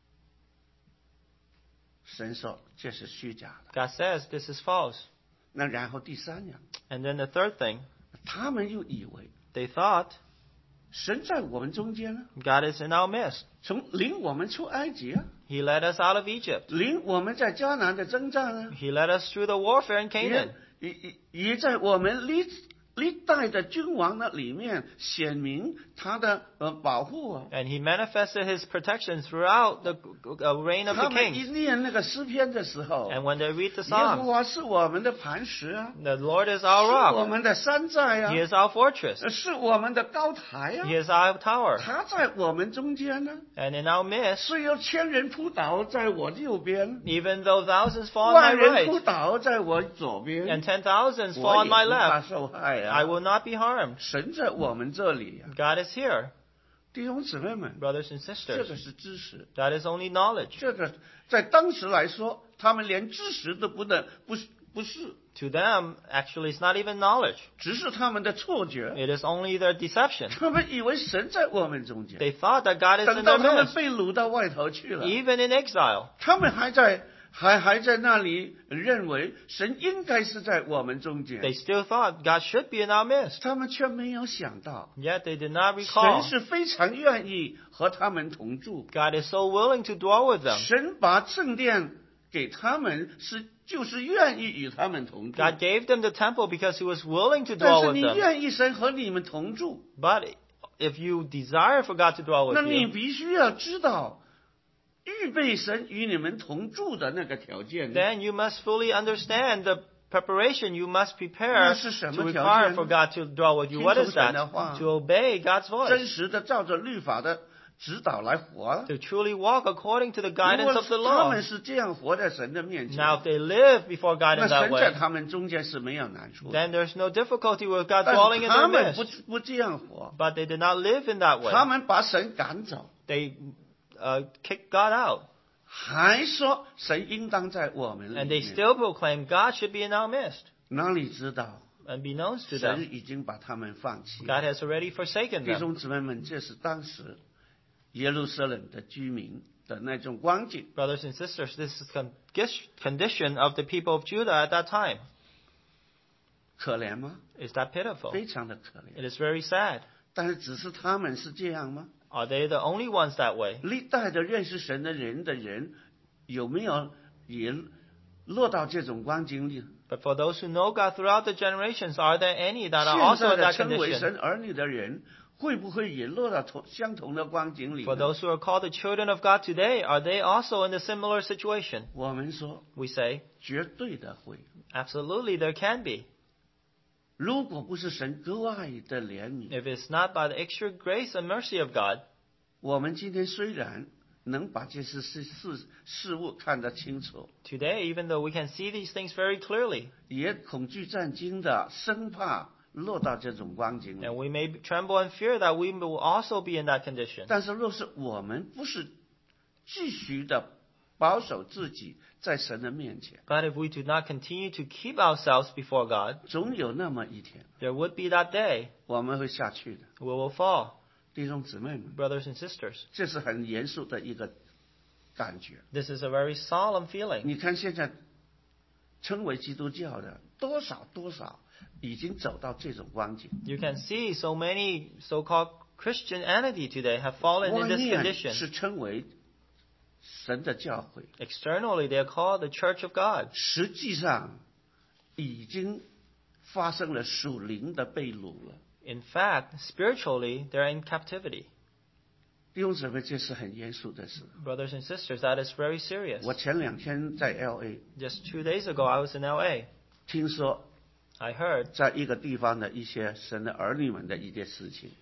神说这是虚假的。 God says this is false. 那然后第三样， And then the third thing, 他们又以为 they thought 神在我们中间呢， God is in our midst. 从领我们出埃及啊， He led us out of Egypt. 领我们在迦南的征战啊， He led us through the warfare in Canaan. 也也也在我们历历代的君王那里面显明他的呃保护啊。 And he manifested his protection throughout the uh, reign of 他 the 们一 kings. 念那个诗篇的时候， And when they read the 耶和 Psalms, 华是我们的磐石啊， the Lord is 是 our 我 rock. 们的山寨啊， He is our fortress. 是我们的高台啊， He is our tower. 他在我们中间呢。 And in our midst, 虽有千人扑倒在我右边， even though thousands fall on 万 my 人扑 right 倒在我左边， and ten thousands 我 fall 也 on my 不怕 left, 受害 I 啊。 will not be harmed. 神在我们这里啊， God is here, 弟兄姊妹们， brothers and 这 sisters. 个是知识。 That is only knowledge. 这个在当时来说，他们连知识都不能，不是不是， To them, actually, it's not even knowledge. 只是他们的错觉。 It is only their deception. 他们以为神在我们中间， They thought that God is 等 in 到 their 他们 midst, 被掳到外头去了， even in exile. 他们还在还还在那里认为神应该是在我们中间， They still thought God should be in our midst. 他们却没有想到， Yet they did not 神 recall. 是非常愿意和他们同住。 God is so willing to dwell with them. 神把圣殿给他们是就是愿意与他们同住， God gave them the temple because He was willing to 但 dwell 是 with 你 them. 愿意神和你们同住， But if you desire for God to dwell 那 with 你 you, 必须要知道预备神与你们同住的那个条件。 then you must fully understand the preparation you must prepare 那是什 to 么条 require 件？ for God to dwell with you. 听 What 从 is 神 that? 的话， To obey God's 真 voice. 实的照着律法的指导来活。 To truly walk according to the 如 guidance 果 of the 他 law. 们是这样活在神的面前， Now, if they live before God 那 in that 神在 way, 他们中间是没有难处的。 then there's no difficulty with God 但 dwelling 是 in 他 their 们不 midst. 不这样活， But they did not live in that way. 他们把神赶走， They uh, kicked God out. 还说神应当在我们里 And they 面。 still proclaim God should be in our midst. 哪里知道 Unbeknownst to 神 them, 已经把他们放弃？ God has already forsaken 弟 them. 兄姊妹们，这是当时耶路撒冷的居民的那种光景， Brothers and sisters, this is the condition of the people of Judah at that time. 可怜吗？ Is that pitiful? 非常的可怜。 It is very sad. 但是只是他们是这样吗？ Are they the only ones that way? 历代的认识神的人的人，有没有也落到这种光景里？ But for those who know God throughout the generations, are there any that are 现 also 在 in 的 that 称为 condition? 神儿女的人，会不会也落到同相同的光景里 For 呢？ those who are called the children of God today, are they also in a similar situation? 我们说 We say, 绝对的会。 absolutely, there can be. 如果不是神格外的怜悯， If it's not by the extra grace and mercy of God, 我们今天虽然能把这些事事事物看得清楚， today, even though we can see these things very clearly, 也恐惧战惊的，生怕落到这种光景里 and。we may tremble and fear that we will also be in that condition. 但是若是我们不是继续的保守自己在神的面前， But if we do not continue to keep ourselves before God, 总有那么一天 there would be that day 我们会下去的。 we will fall. 弟兄姊妹们， Brothers and sisters, 这是很严肃的一个感觉。 this is a very solemn feeling. 你看现在称为基督教的多少多少已经走到这种光景， You can see so many so-called Christianity today have fallen in 外 this 面 condition. 是称为神的教会， Externally, they are called the Church of God. 实际上已经发生了属灵的被掳了。 In fact, spiritually, they're in captivity. 弟兄姊妹，这是很严肃的事。 Brothers and sisters, that is very serious. 我前两天在 L A Just two days ago, I was in L A. 听说， I heard 在一个地方的一些神的儿女们的一件事情，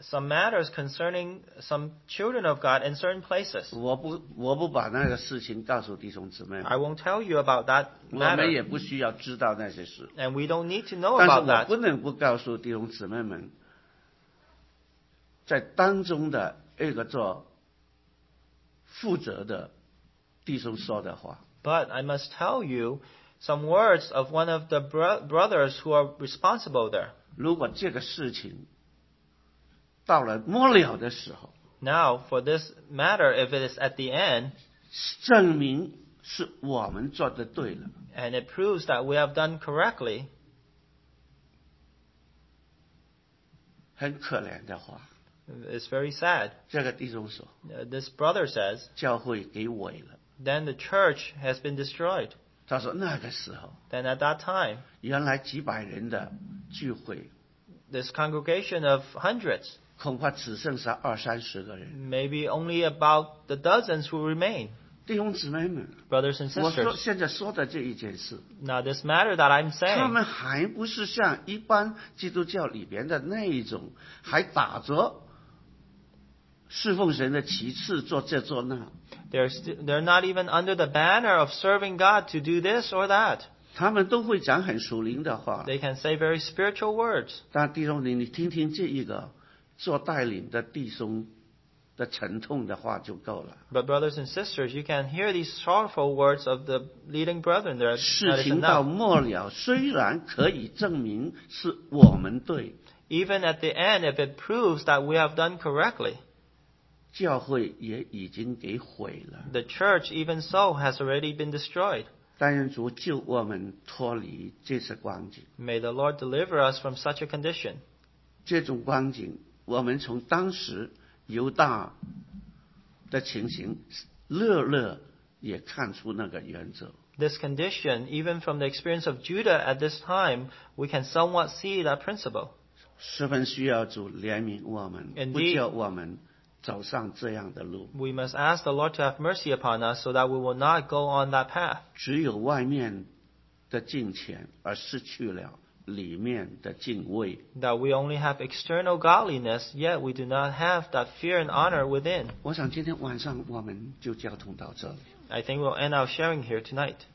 some matters concerning some children of God in certain places. 我不我不把那个事情告诉弟兄姊妹们， I won't tell you about that 我们 matter, 也不需要知道那些事。 and we don't need to know 但是 about 我不 that. 能不告诉弟兄姊妹们，在当中的一个做负责的弟兄说的话。 But I must tell you some words of one of the bro- brothers who are responsible there. 如果这个事情到了末了的时候， Now, for this matter, if it is at the end, 证明是我们做的对了， and it proves that we have done correctly, 很可怜的话， it's very sad. 这个弟兄说， Uh, This brother says, 教会给毁了。 then the church has been destroyed. 他说那个时候， Then at that time, 原来几百人的聚会， this congregation of hundreds, 恐怕只剩下二三十个人。 maybe only about the dozens who remain, 弟兄姊妹们， brothers and 我说 sisters. 现在说的这一件事， Now, this matter that I'm 他 saying, 们还不是像一般基督教里边的那一种，还打着侍奉神的旗帜做这做那。 they're, st- they're not even under the banner of serving God to do this or that. 他们都会讲很属灵的话， They can say very spiritual words. 但弟兄你你听听这一个做带领的弟兄的沉痛的话就够了。 But brothers and sisters, you can hear these sorrowful words of the leading brethren there. 事 That is 情到 enough. 末了，虽然可以证明是我们对， Even at the end, if it proves that we have done correctly, 教会也已经给毁了。 the church, even so, has already been destroyed. 但愿主救我们脱离这些光景。 May the Lord deliver us from such a condition. 这种光景，我们从当时犹大的情形，乐乐也看出那个原则。 This condition, even from the experience of Judah at this time, we can somewhat see that principle. 十分需要主怜悯我们， Indeed. 不叫我们走上这样的路。 We must ask the Lord to have mercy upon us so that we will not go on that path. 只有外面的敬虔，而失去了里面的敬畏。 That we only have external godliness, yet we do not have that fear and honor within. 我想今天晚上我们就交通到这里。 I think we'll end our sharing here tonight.